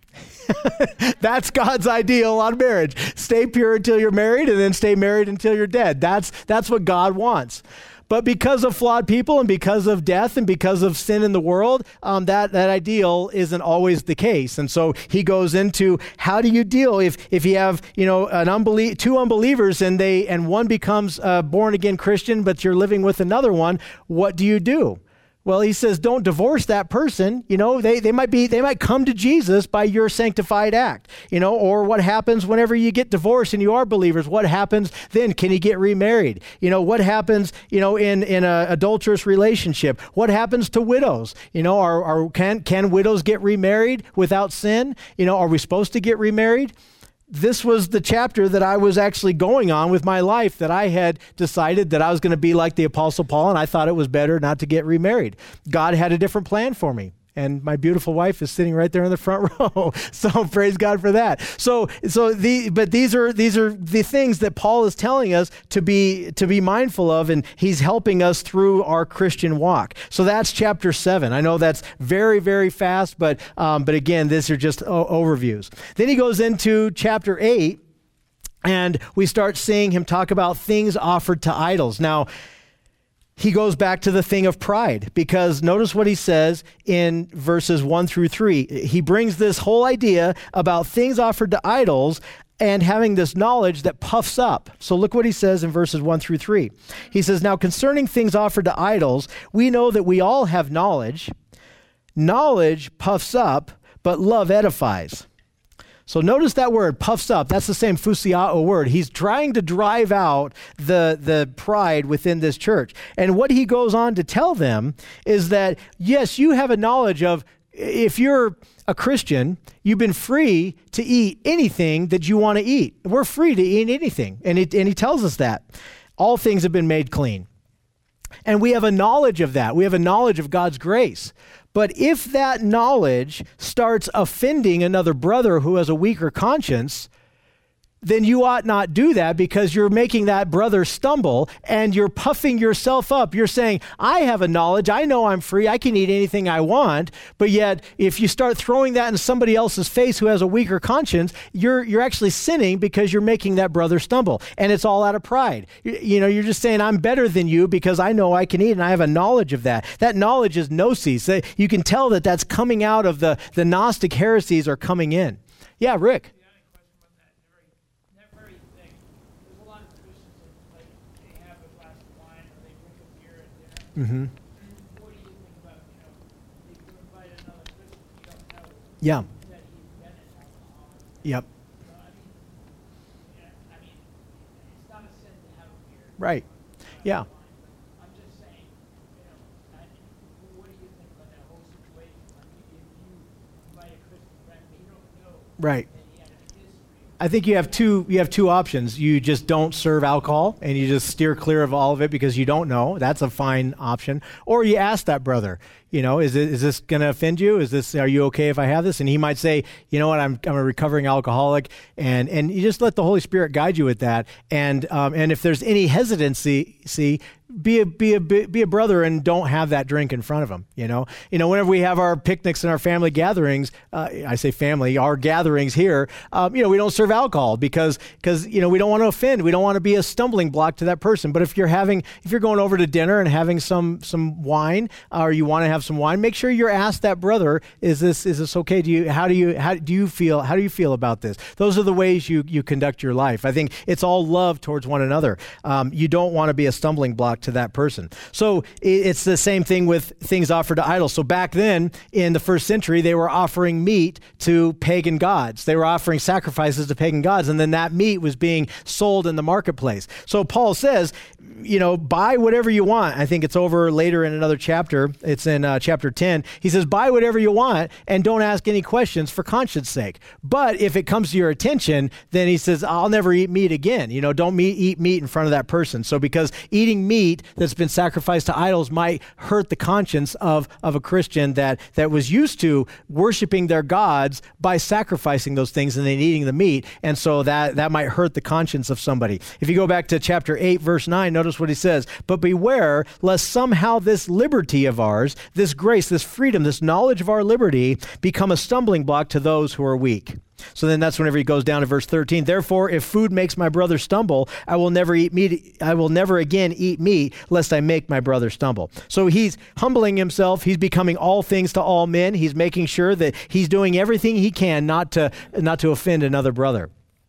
That's God's ideal on marriage. Stay pure until you're married, and then stay married until you're dead. That's, that's what God wants. But because of flawed people and because of death and because of sin in the world, um, that, that ideal isn't always the case. And so he goes into how do you deal if if you have you know an unbelie- two unbelievers and they and one becomes a born again Christian, but you're living with another one. What do you do? Well, he says, don't divorce that person. You know, they, they might be, they might come to Jesus by your sanctified act, you know, or what happens whenever you get divorced and you are believers? What happens then? Can you get remarried? You know, what happens, you know, in, in a adulterous relationship? What happens to widows? You know, are, are, can, can widows get remarried without sin? You know, are we supposed to get remarried? This was the chapter that I was actually going on with my life, that I had decided that I was going to be like the Apostle Paul, and I thought it was better not to get remarried. God had a different plan for me. And my beautiful wife is sitting right there in the front row. So praise God for that. So, so the, but these are, these are the things that Paul is telling us to be, to be mindful of, and he's helping us through our Christian walk. So that's chapter seven. I know that's very, very fast, but, um, but again, these are just o- overviews. Then he goes into chapter eight, and we start seeing him talk about things offered to idols. Now, he goes back to the thing of pride, because notice what he says in verses one through three. He brings this whole idea about things offered to idols and having this knowledge that puffs up. So look what he says in verses one through three. He says, now concerning things offered to idols, we know that we all have knowledge. Knowledge puffs up, but love edifies. So notice that word, puffs up. That's the same fusiao word. He's trying to drive out the, the pride within this church. And what he goes on to tell them is that, yes, you have a knowledge of, if you're a Christian, you've been free to eat anything that you want to eat. We're free to eat anything. And, it, and he tells us that. All things have been made clean. And we have a knowledge of that. We have a knowledge of God's grace. But if that knowledge starts offending another brother who has a weaker conscience, then you ought not do that, because you're making that brother stumble and you're puffing yourself up. You're saying, I have a knowledge. I know I'm free. I can eat anything I want. But yet, if you start throwing that in somebody else's face who has a weaker conscience, you're you're actually sinning, because you're making that brother stumble. And it's all out of pride. You, you know, you're just saying, I'm better than you because I know I can eat and I have a knowledge of that. That knowledge is gnosis. You can tell that that's coming out of the, the Gnostic heresies are coming in. Yeah, Rick. Mm-hmm. What do you think about, you know, if you invite another Christian, you don't know yeah. that he's been in alcohol. Yep. So, I mean, yeah, I mean, it's not a sin to have a beer. Right. Uh, yeah. Wine, I'm just saying, you know, I, what do you think about that whole situation? Like, if you invite a Christian friend, but you don't know right. that he had a history. I think you have two you have two options. You just don't serve alcohol and you just steer clear of all of it because you don't know. That's a fine option. Or you ask that brother, you know, is it, is this going to offend you? Is this, are you okay if I have this? And he might say, you know what, I'm I'm a recovering alcoholic, and and you just let the Holy Spirit guide you with that. And um, and if there's any hesitancy, see, be a be a be a brother and don't have that drink in front of them. You know, you know, whenever we have our picnics and our family gatherings, uh, I say family, our gatherings here, um, you know, we don't serve alcohol because because you know we don't want to offend, we don't want to be a stumbling block to that person. But if you're having, if you're going over to dinner and having some some wine, or you want to have some wine, make sure you're asked that brother, is this is this okay? Do you how do you how do you feel how do you feel about this? Those are the ways you you conduct your life. I think it's all love towards one another. Um, you don't want to be a stumbling block to that person. So it's the same thing with things offered to idols. So back then in the first century, they were offering meat to pagan gods. They were offering sacrifices to pagan gods, and then that meat was being sold in the marketplace. So Paul says, you know, buy whatever you want. I think it's over later in another chapter. It's in uh, chapter ten. He says, buy whatever you want and don't ask any questions for conscience sake. But if it comes to your attention, then he says, I'll never eat meat again. You know, don't meet, eat meat in front of that person. So because eating meat meat that's been sacrificed to idols might hurt the conscience of, of a Christian that, that was used to worshiping their gods by sacrificing those things and then eating the meat. And so that, that might hurt the conscience of somebody. If you go back to chapter eight, verse nine, notice what he says. But beware lest somehow this liberty of ours, this grace, this freedom, this knowledge of our liberty become a stumbling block to those who are weak. So then that's whenever he goes down to verse thirteen. Therefore, if food makes my brother stumble, I will never eat meat. I will never again eat meat, lest I make my brother stumble. So he's humbling himself. He's becoming all things to all men. He's making sure that he's doing everything he can not to not to offend another brother.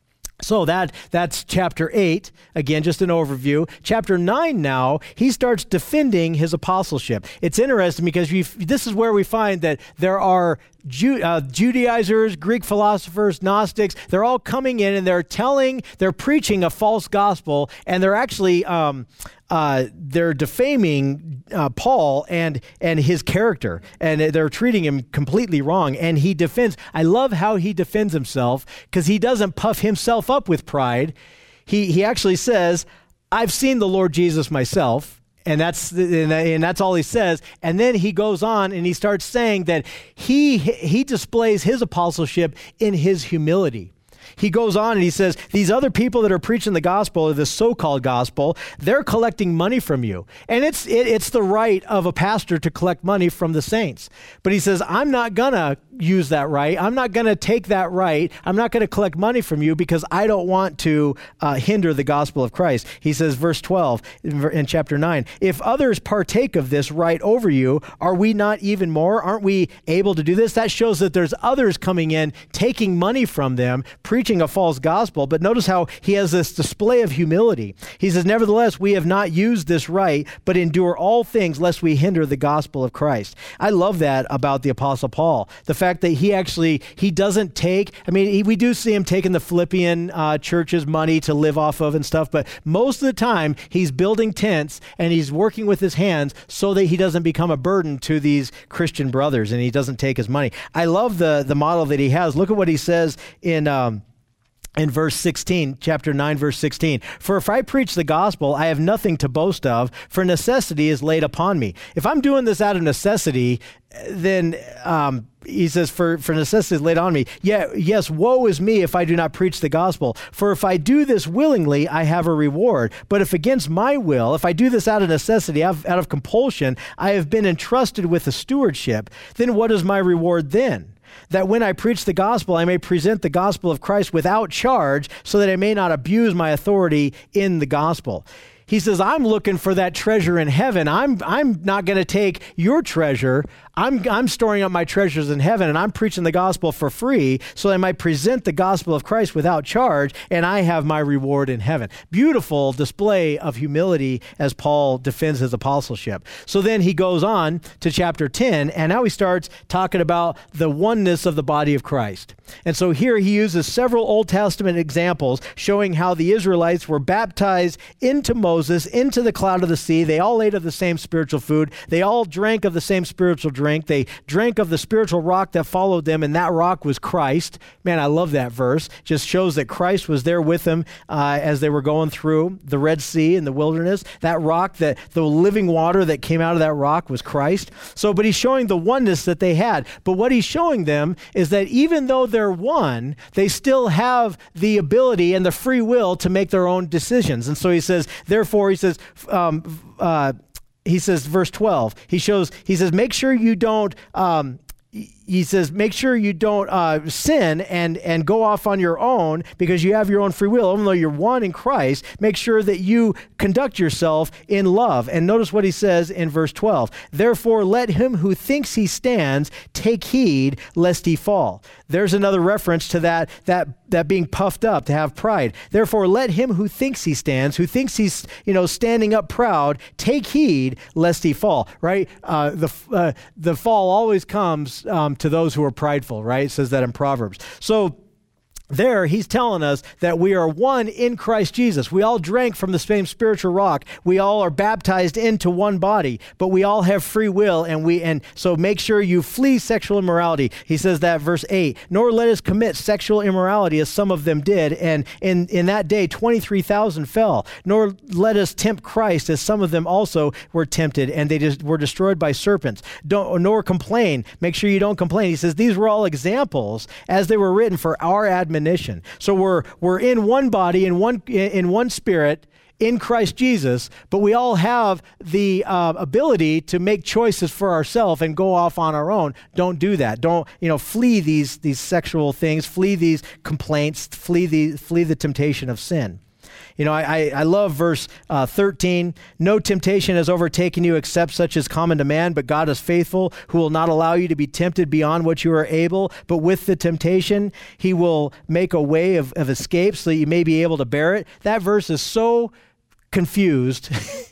So that that's chapter eight. Again, just an overview. Chapter nine now, he starts defending his apostleship. It's interesting because we've, this is where we find that there are Ju- uh, Judaizers, Greek philosophers, Gnostics. They're all coming in and they're telling, they're preaching a false gospel, and they're actually um, uh, they're defaming uh, Paul and and his character, and they're treating him completely wrong. And he defends. I love how he defends himself because he doesn't puff himself up with pride. He he actually says, "I've seen the Lord Jesus myself." And that's and that's all he says. And then he goes on and he starts saying that he he displays his apostleship in his humility. He goes on and he says, these other people that are preaching the gospel, or the so-called gospel, they're collecting money from you. And it's it, it's the right of a pastor to collect money from the saints. But he says, I'm not going to use that right. I'm not going to take that right. I'm not going to collect money from you because I don't want to uh, hinder the gospel of Christ. He says, verse twelve in, in chapter nine, if others partake of this right over you, are we not even more? Aren't we able to do this? That shows that there's others coming in, taking money from them, preaching a false gospel. But notice how he has this display of humility. He says, nevertheless, we have not used this right, but endure all things lest we hinder the gospel of Christ. I love that about the Apostle Paul. The fact that he actually, he doesn't take, I mean, he, we do see him taking the Philippian uh, church's money to live off of and stuff, but most of the time he's building tents and he's working with his hands so that he doesn't become a burden to these Christian brothers and he doesn't take his money. I love the, the model that he has. Look at what he says in, um, in verse sixteen, chapter nine, verse sixteen. For if I preach the gospel, I have nothing to boast of, for necessity is laid upon me. If I'm doing this out of necessity, then um, he says, for, for necessity is laid on me. Yeah, yes, woe is me if I do not preach the gospel. For if I do this willingly, I have a reward. But if against my will, if I do this out of necessity, out of compulsion, I have been entrusted with a stewardship, then what is my reward then? That when I preach the gospel, I may present the gospel of Christ without charge, so that I may not abuse my authority in the gospel. He says, I'm looking for that treasure in heaven. I'm I'm not going to take your treasure. I'm I'm storing up my treasures in heaven, and I'm preaching the gospel for free, so I might present the gospel of Christ without charge, and I have my reward in heaven. Beautiful display of humility as Paul defends his apostleship. So then he goes on to chapter ten, and now he starts talking about the oneness of the body of Christ. And so here he uses several Old Testament examples showing how the Israelites were baptized into Moses, into the cloud of the sea. They all ate of the same spiritual food. They all drank of the same spiritual drink. They drank of the spiritual rock that followed them, and that rock was Christ. Man, I love that verse. Just shows that Christ was there with them uh, as they were going through the Red Sea in the wilderness. That rock, that the living water that came out of that rock was Christ. So, but he's showing the oneness that they had. But what he's showing them is that even though they're one, they still have the ability and the free will to make their own decisions. And so he says, therefore, he says, um, uh, he says, verse twelve, he shows, he says, make sure you don't, um, he says, make sure you don't uh, sin and, and go off on your own because you have your own free will. Even though you're one in Christ, make sure that you conduct yourself in love. And notice what he says in verse twelve. Therefore, let him who thinks he stands take heed lest he fall. There's another reference to that, that, that being puffed up, to have pride. Therefore, let him who thinks he stands, who thinks he's, you know, standing up proud, take heed lest he fall, right? Uh, the, uh, the fall always comes um, to those who are prideful, right? It says that in Proverbs. So There, he's telling us that we are one in Christ Jesus. We all drank from the same spiritual rock. We all are baptized into one body, but we all have free will, and we and so make sure you flee sexual immorality. He says that, verse eight, nor let us commit sexual immorality as some of them did, and in, in that day twenty-three thousand fell. Nor let us tempt Christ as some of them also were tempted, and they just were destroyed by serpents. Don't nor complain. Make sure you don't complain. He says these were all examples as they were written for our admonition. So we're we're in one body, in one in one spirit, in Christ Jesus, but we all have the uh, ability to make choices for ourselves and go off on our own. Don't do that. Don't you know? Flee these these sexual things. Flee these complaints. Flee the flee the temptation of sin. You know, I, I love verse uh, thirteen. No temptation has overtaken you except such as common to man, but God is faithful, who will not allow you to be tempted beyond what you are able. But with the temptation, he will make a way of, of escape so that you may be able to bear it. That verse is so confused.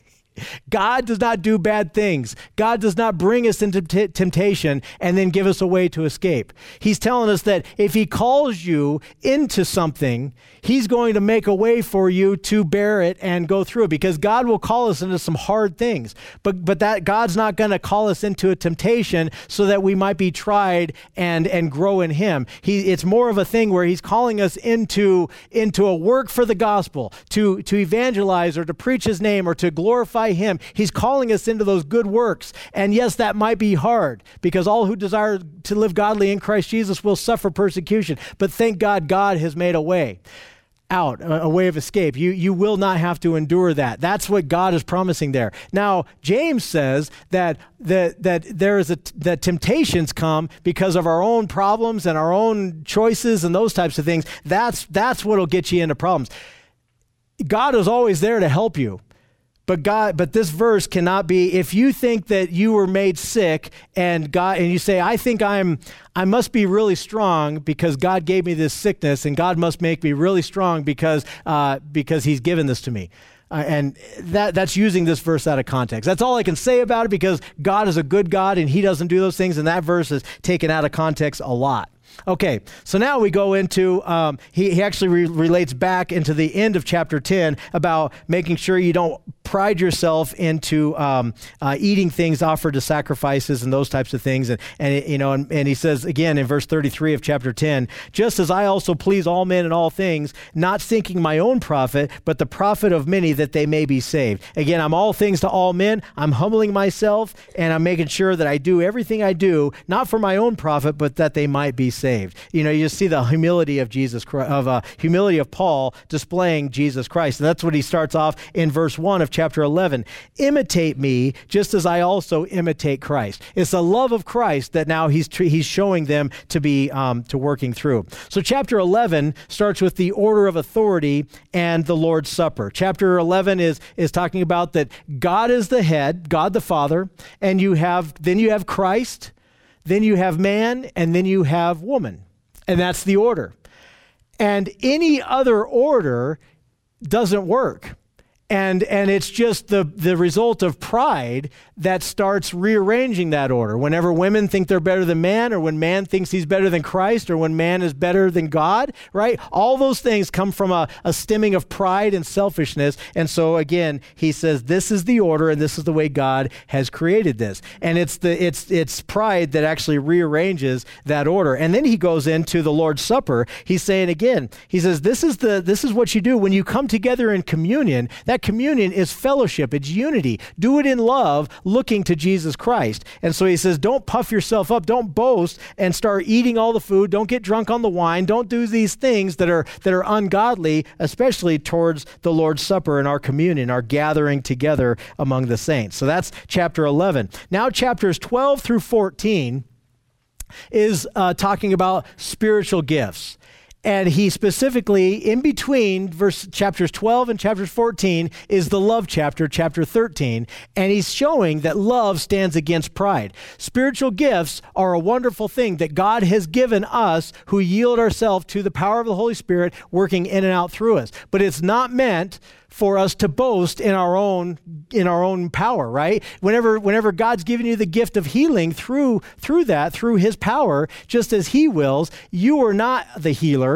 God does not do bad things. God does not bring us into t- temptation and then give us a way to escape. He's telling us that if he calls you into something, he's going to make a way for you to bear it and go through it, because God will call us into some hard things. But but that God's not going to call us into a temptation so that we might be tried and and grow in him. He it's more of a thing where he's calling us into into a work for the gospel, to to evangelize or to preach his name or to glorify him. He's calling us into those good works. And yes, that might be hard, because all who desire to live godly in Christ Jesus will suffer persecution. But thank God, God has made a way out, a, a way of escape. You you will not have to endure that. That's what God is promising there. Now, James says that that that there is a that temptations come because of our own problems and our own choices and those types of things. That's that's what'll get you into problems. God is always there to help you. But God, but this verse cannot be, if you think that you were made sick and God, and you say, I think I'm, I must be really strong because God gave me this sickness, and God must make me really strong because, uh, because he's given this to me. Uh, and that that's using this verse out of context. That's all I can say about it, because God is a good God and he doesn't do those things. And that verse is taken out of context a lot. Okay, so now we go into, um, he, he actually re- relates back into the end of chapter ten about making sure you don't pride yourself into um, uh, eating things offered to sacrifices and those types of things. And, and you know, and, and he says again in verse thirty-three of chapter ten, just as I also please all men in all things, not seeking my own profit, but the profit of many, that they may be saved. Again, I'm all things to all men. I'm humbling myself, and I'm making sure that I do everything I do, not for my own profit, but that they might be saved. Saved. You know, you just see the humility of Jesus, of uh, humility of Paul displaying Jesus Christ. And that's what he starts off in verse one of chapter eleven. Imitate me just as I also imitate Christ. It's the love of Christ that now he's tr- he's showing them to be um, to working through. So chapter eleven starts with the order of authority and the Lord's Supper. Chapter eleven is is talking about that God is the head, God the Father, and you have then you have Christ. Then you have man, and then you have woman. And that's the order. And any other order doesn't work. And and it's just the, the result of pride that starts rearranging that order. Whenever women think they're better than man, or when man thinks he's better than Christ, or when man is better than God, right? All those things come from a, a stemming of pride and selfishness. And so again, he says, this is the order, and this is the way God has created this. And it's the it's it's pride that actually rearranges that order. And then he goes into the Lord's Supper. He's saying again, he says, this is the this is what you do when you come together in communion. That communion is fellowship. It's unity. Do it in love, looking to Jesus Christ. And so he says, don't puff yourself up. Don't boast and start eating all the food. Don't get drunk on the wine. Don't do these things that are that are ungodly, especially towards the Lord's Supper and our communion, our gathering together among the saints. So that's chapter eleven. Now chapters twelve through fourteen is uh, talking about spiritual gifts. And he specifically, in between verse chapters twelve and chapters fourteen, is the love chapter, chapter thirteen. And he's showing that love stands against pride. Spiritual gifts are a wonderful thing that God has given us who yield ourselves to the power of the Holy Spirit working in and out through us. But it's not meant for us to boast in our own in our own power, right? Whenever whenever God's given you the gift of healing through through that, through his power, just as he wills, you are not the healer.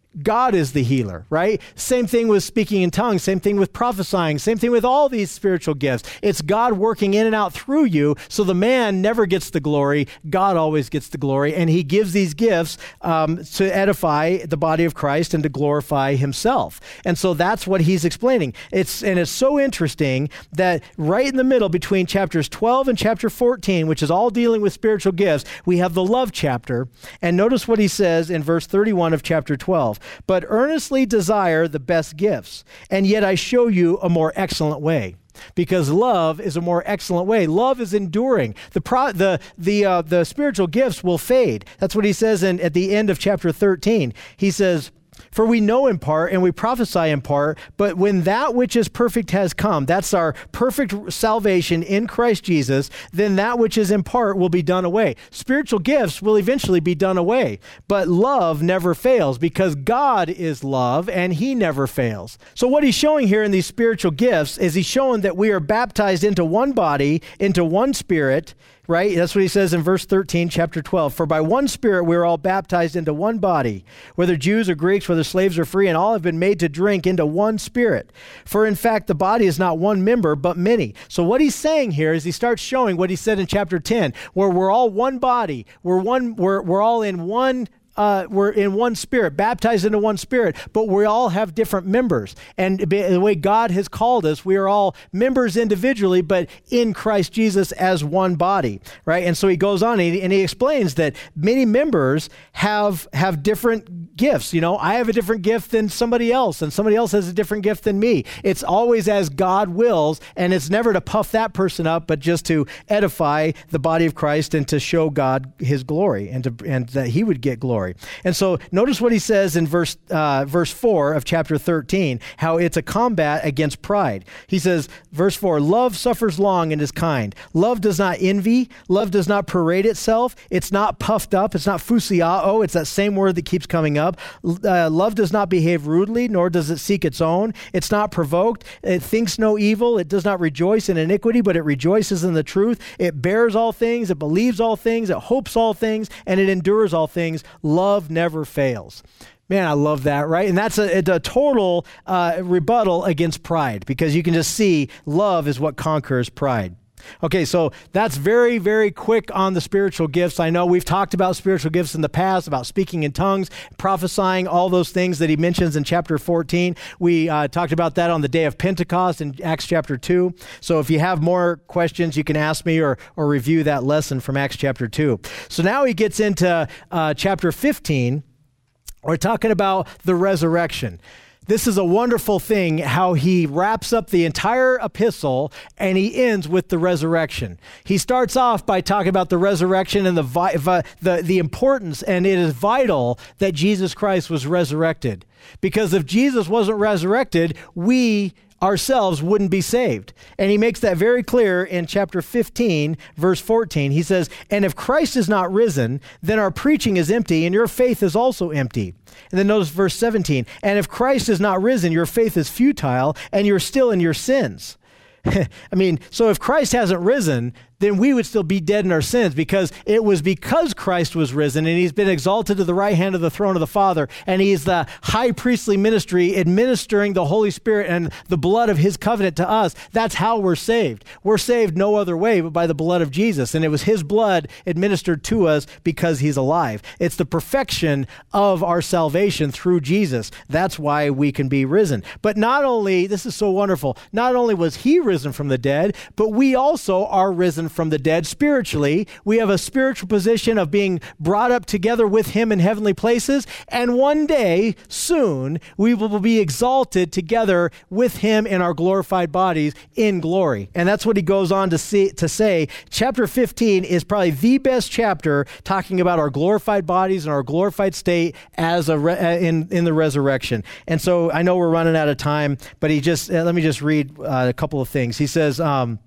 God is the healer, right? Same thing with speaking in tongues, same thing with prophesying, same thing with all these spiritual gifts. It's God working in and out through you, so the man never gets the glory. God always gets the glory, and he gives these gifts um, to edify the body of Christ and to glorify himself. And so that's what he's explaining. It's and it's so interesting that right in the middle between chapters twelve and chapter fourteen, which is all dealing with spiritual gifts, we have the love chapter. And notice what he says in verse thirty-one of chapter twelve. But earnestly desire the best gifts, and yet I show you a more excellent way. Because love is a more excellent way. Love is enduring. The pro, the the uh, the spiritual gifts will fade. That's what he says in at the end of chapter thirteen. He says, for we know in part and we prophesy in part, but when that which is perfect has come, that's our perfect salvation in Christ Jesus, then that which is in part will be done away. Spiritual gifts will eventually be done away, but love never fails because God is love and he never fails. So what he's showing here in these spiritual gifts is he's showing that we are baptized into one body, into one spirit, right? That's what he says in verse thirteen, chapter twelve. For by one Spirit we are all baptized into one body, whether Jews or Greeks, whether slaves or free, and all have been made to drink into one Spirit. For in fact, the body is not one member, but many. So what he's saying here is he starts showing what he said in chapter ten, where we're all one body. We're one. We're we're all in one. Uh, we're in one spirit, baptized into one spirit, but we all have different members. And the way God has called us, we are all members individually, but in Christ Jesus as one body, right? And so he goes on and he, and he explains that many members have have different gifts. You know, I have a different gift than somebody else, and somebody else has a different gift than me. It's always as God wills, and it's never to puff that person up, but just to edify the body of Christ and to show God his glory and to and that he would get glory. And so notice what he says in verse uh, verse four of chapter thirteen, how it's a combat against pride. He says, verse four, love suffers long and is kind. Love does not envy. Love does not parade itself. It's not puffed up. It's not fusiao. It's that same word that keeps coming up. Uh, love does not behave rudely, nor does it seek its own. It's not provoked. It thinks no evil. It does not rejoice in iniquity, but it rejoices in the truth. It bears all things. It believes all things. It hopes all things, and it endures all things. Love never fails. Man, I love that, right? And that's a, a total uh, rebuttal against pride, because you can just see love is what conquers pride. Okay, so that's very, very quick on the spiritual gifts. I know we've talked about spiritual gifts in the past, about speaking in tongues, prophesying, all those things that he mentions in chapter fourteen. We uh, talked about that on the day of Pentecost in Acts chapter two. So if you have more questions, you can ask me or, or review that lesson from Acts chapter two. So now he gets into uh, chapter fifteen. We're talking about the resurrection. This is a wonderful thing, how he wraps up the entire epistle and he ends with the resurrection. He starts off by talking about the resurrection and the vi- vi- the, the importance, and it is vital that Jesus Christ was resurrected. Because if Jesus wasn't resurrected, we ourselves wouldn't be saved. And he makes that very clear in chapter fifteen, verse fourteen. He says, and if Christ is not risen, then our preaching is empty and your faith is also empty. And then notice verse seventeen, and if Christ is not risen, your faith is futile and you're still in your sins. I mean, so if Christ hasn't risen, then we would still be dead in our sins, because it was because Christ was risen and he's been exalted to the right hand of the throne of the Father, and he's the high priestly ministry administering the Holy Spirit and the blood of his covenant to us. That's how we're saved. We're saved no other way but by the blood of Jesus, and it was his blood administered to us because he's alive. It's the perfection of our salvation through Jesus. That's why we can be risen. But not only, this is so wonderful, not only was he risen from the dead, but we also are risen from the dead spiritually. We have a spiritual position of being brought up together with him in heavenly places, and one day soon we will be exalted together with him in our glorified bodies in glory. And that's what he goes on to see, to say. Chapter fifteen is probably the best chapter talking about our glorified bodies and our glorified state as a re- in in the resurrection. And so I know we're running out of time, but he just uh, let me just read uh, a couple of things. He says, um,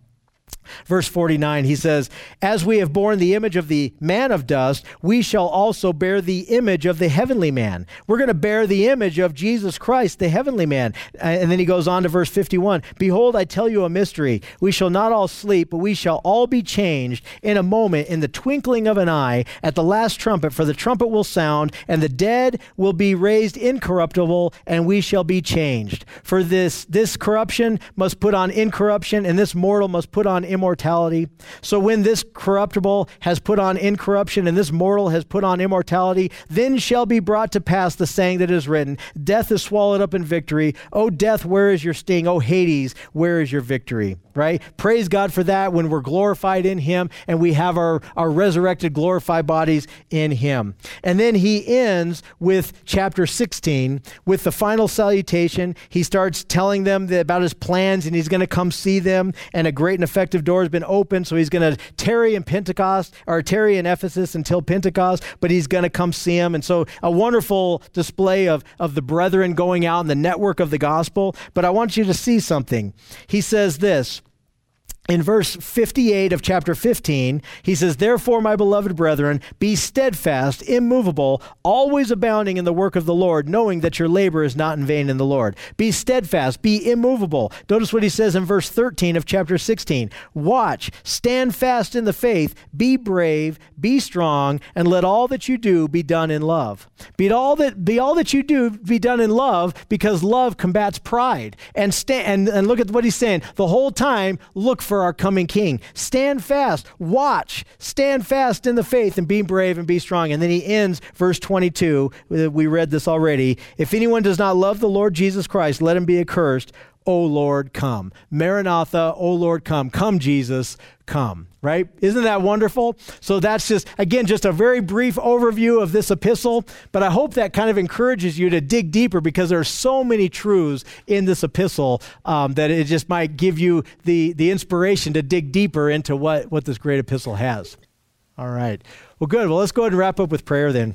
Verse forty-nine, he says, as we have borne the image of the man of dust, we shall also bear the image of the heavenly man. We're going to bear the image of Jesus Christ, the heavenly man. And then he goes on to verse fifty-one, behold, I tell you a mystery. We shall not all sleep, but we shall all be changed in a moment, in the twinkling of an eye, at the last trumpet. For the trumpet will sound, and the dead will be raised incorruptible, and we shall be changed. For this, this corruption must put on incorruption, and this mortal must put on immortality. So when this corruptible has put on incorruption and this mortal has put on immortality, then shall be brought to pass the saying that is written, death is swallowed up in victory. O death, where is your sting? O Hades, where is your victory? Right? Praise God for that when we're glorified in him and we have our, our resurrected, glorified bodies in him. And then he ends with chapter sixteen with the final salutation. He starts telling them that about his plans, and he's going to come see them, and a great and effective door has been opened. So he's going to tarry in Pentecost, or tarry in Ephesus until Pentecost, but he's going to come see them. And so a wonderful display of, of the brethren going out in the network of the gospel. But I want you to see something. He says this, in verse fifty-eight of chapter fifteen, he says, therefore, my beloved brethren, be steadfast, immovable, always abounding in the work of the Lord, knowing that your labor is not in vain in the Lord. Be steadfast, be immovable. Notice what he says in verse thirteen of chapter sixteen. Watch, stand fast in the faith, be brave, be strong, and let all that you do be done in love. Be all that, be all that you do be done in love, because love combats pride. And, sta- and, and look at what he's saying. The whole time, look for our coming King. Stand fast, watch, stand fast in the faith, and be brave and be strong. And then he ends verse twenty-two. We read this already. If anyone does not love the Lord Jesus Christ, let him be accursed. O Lord, come. Maranatha, O Lord, come. Come, Jesus, come. Right? Isn't that wonderful? So that's just, again, just a very brief overview of this epistle, but I hope that kind of encourages you to dig deeper, because there are so many truths in this epistle um, that it just might give you the, the inspiration to dig deeper into what, what this great epistle has. All right. Well, good. Well, let's go ahead and wrap up with prayer then.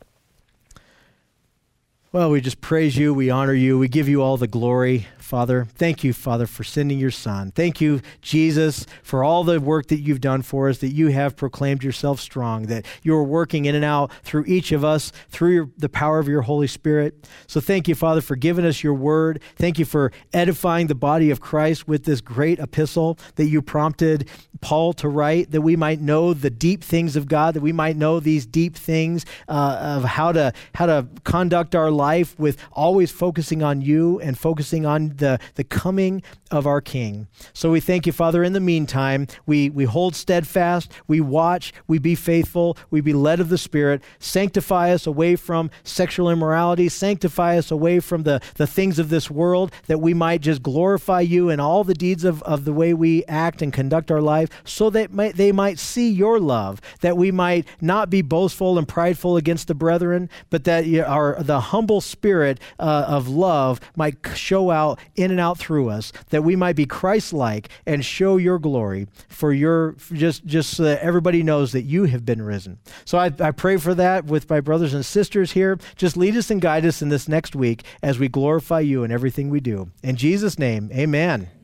Well, we just praise you. We honor you. We give you all the glory, Father. Thank you, Father, for sending your Son. Thank you, Jesus, for all the work that you've done for us, that you have proclaimed yourself strong, that you're working in and out through each of us, through your, the power of your Holy Spirit. So thank you, Father, for giving us your word. Thank you for edifying the body of Christ with this great epistle that you prompted Paul to write, that we might know the deep things of God, that we might know these deep things uh, of how to how to conduct our life with always focusing on you and focusing on the, the coming of our King. So we thank you, Father. In the meantime, we, we hold steadfast, we watch, we be faithful, we be led of the Spirit. Sanctify us away from sexual immorality, sanctify us away from the, the things of this world, that we might just glorify you in all the deeds of, of the way we act and conduct our life, so that might, they might see your love, that we might not be boastful and prideful against the brethren, but that our the humble spirit uh, of love might show out in and out through us, that we might be Christ-like and show your glory for your, just, just so that everybody knows that you have been risen. So I, I pray for that with my brothers and sisters here. Just lead us and guide us in this next week as we glorify you in everything we do. In Jesus' name, amen.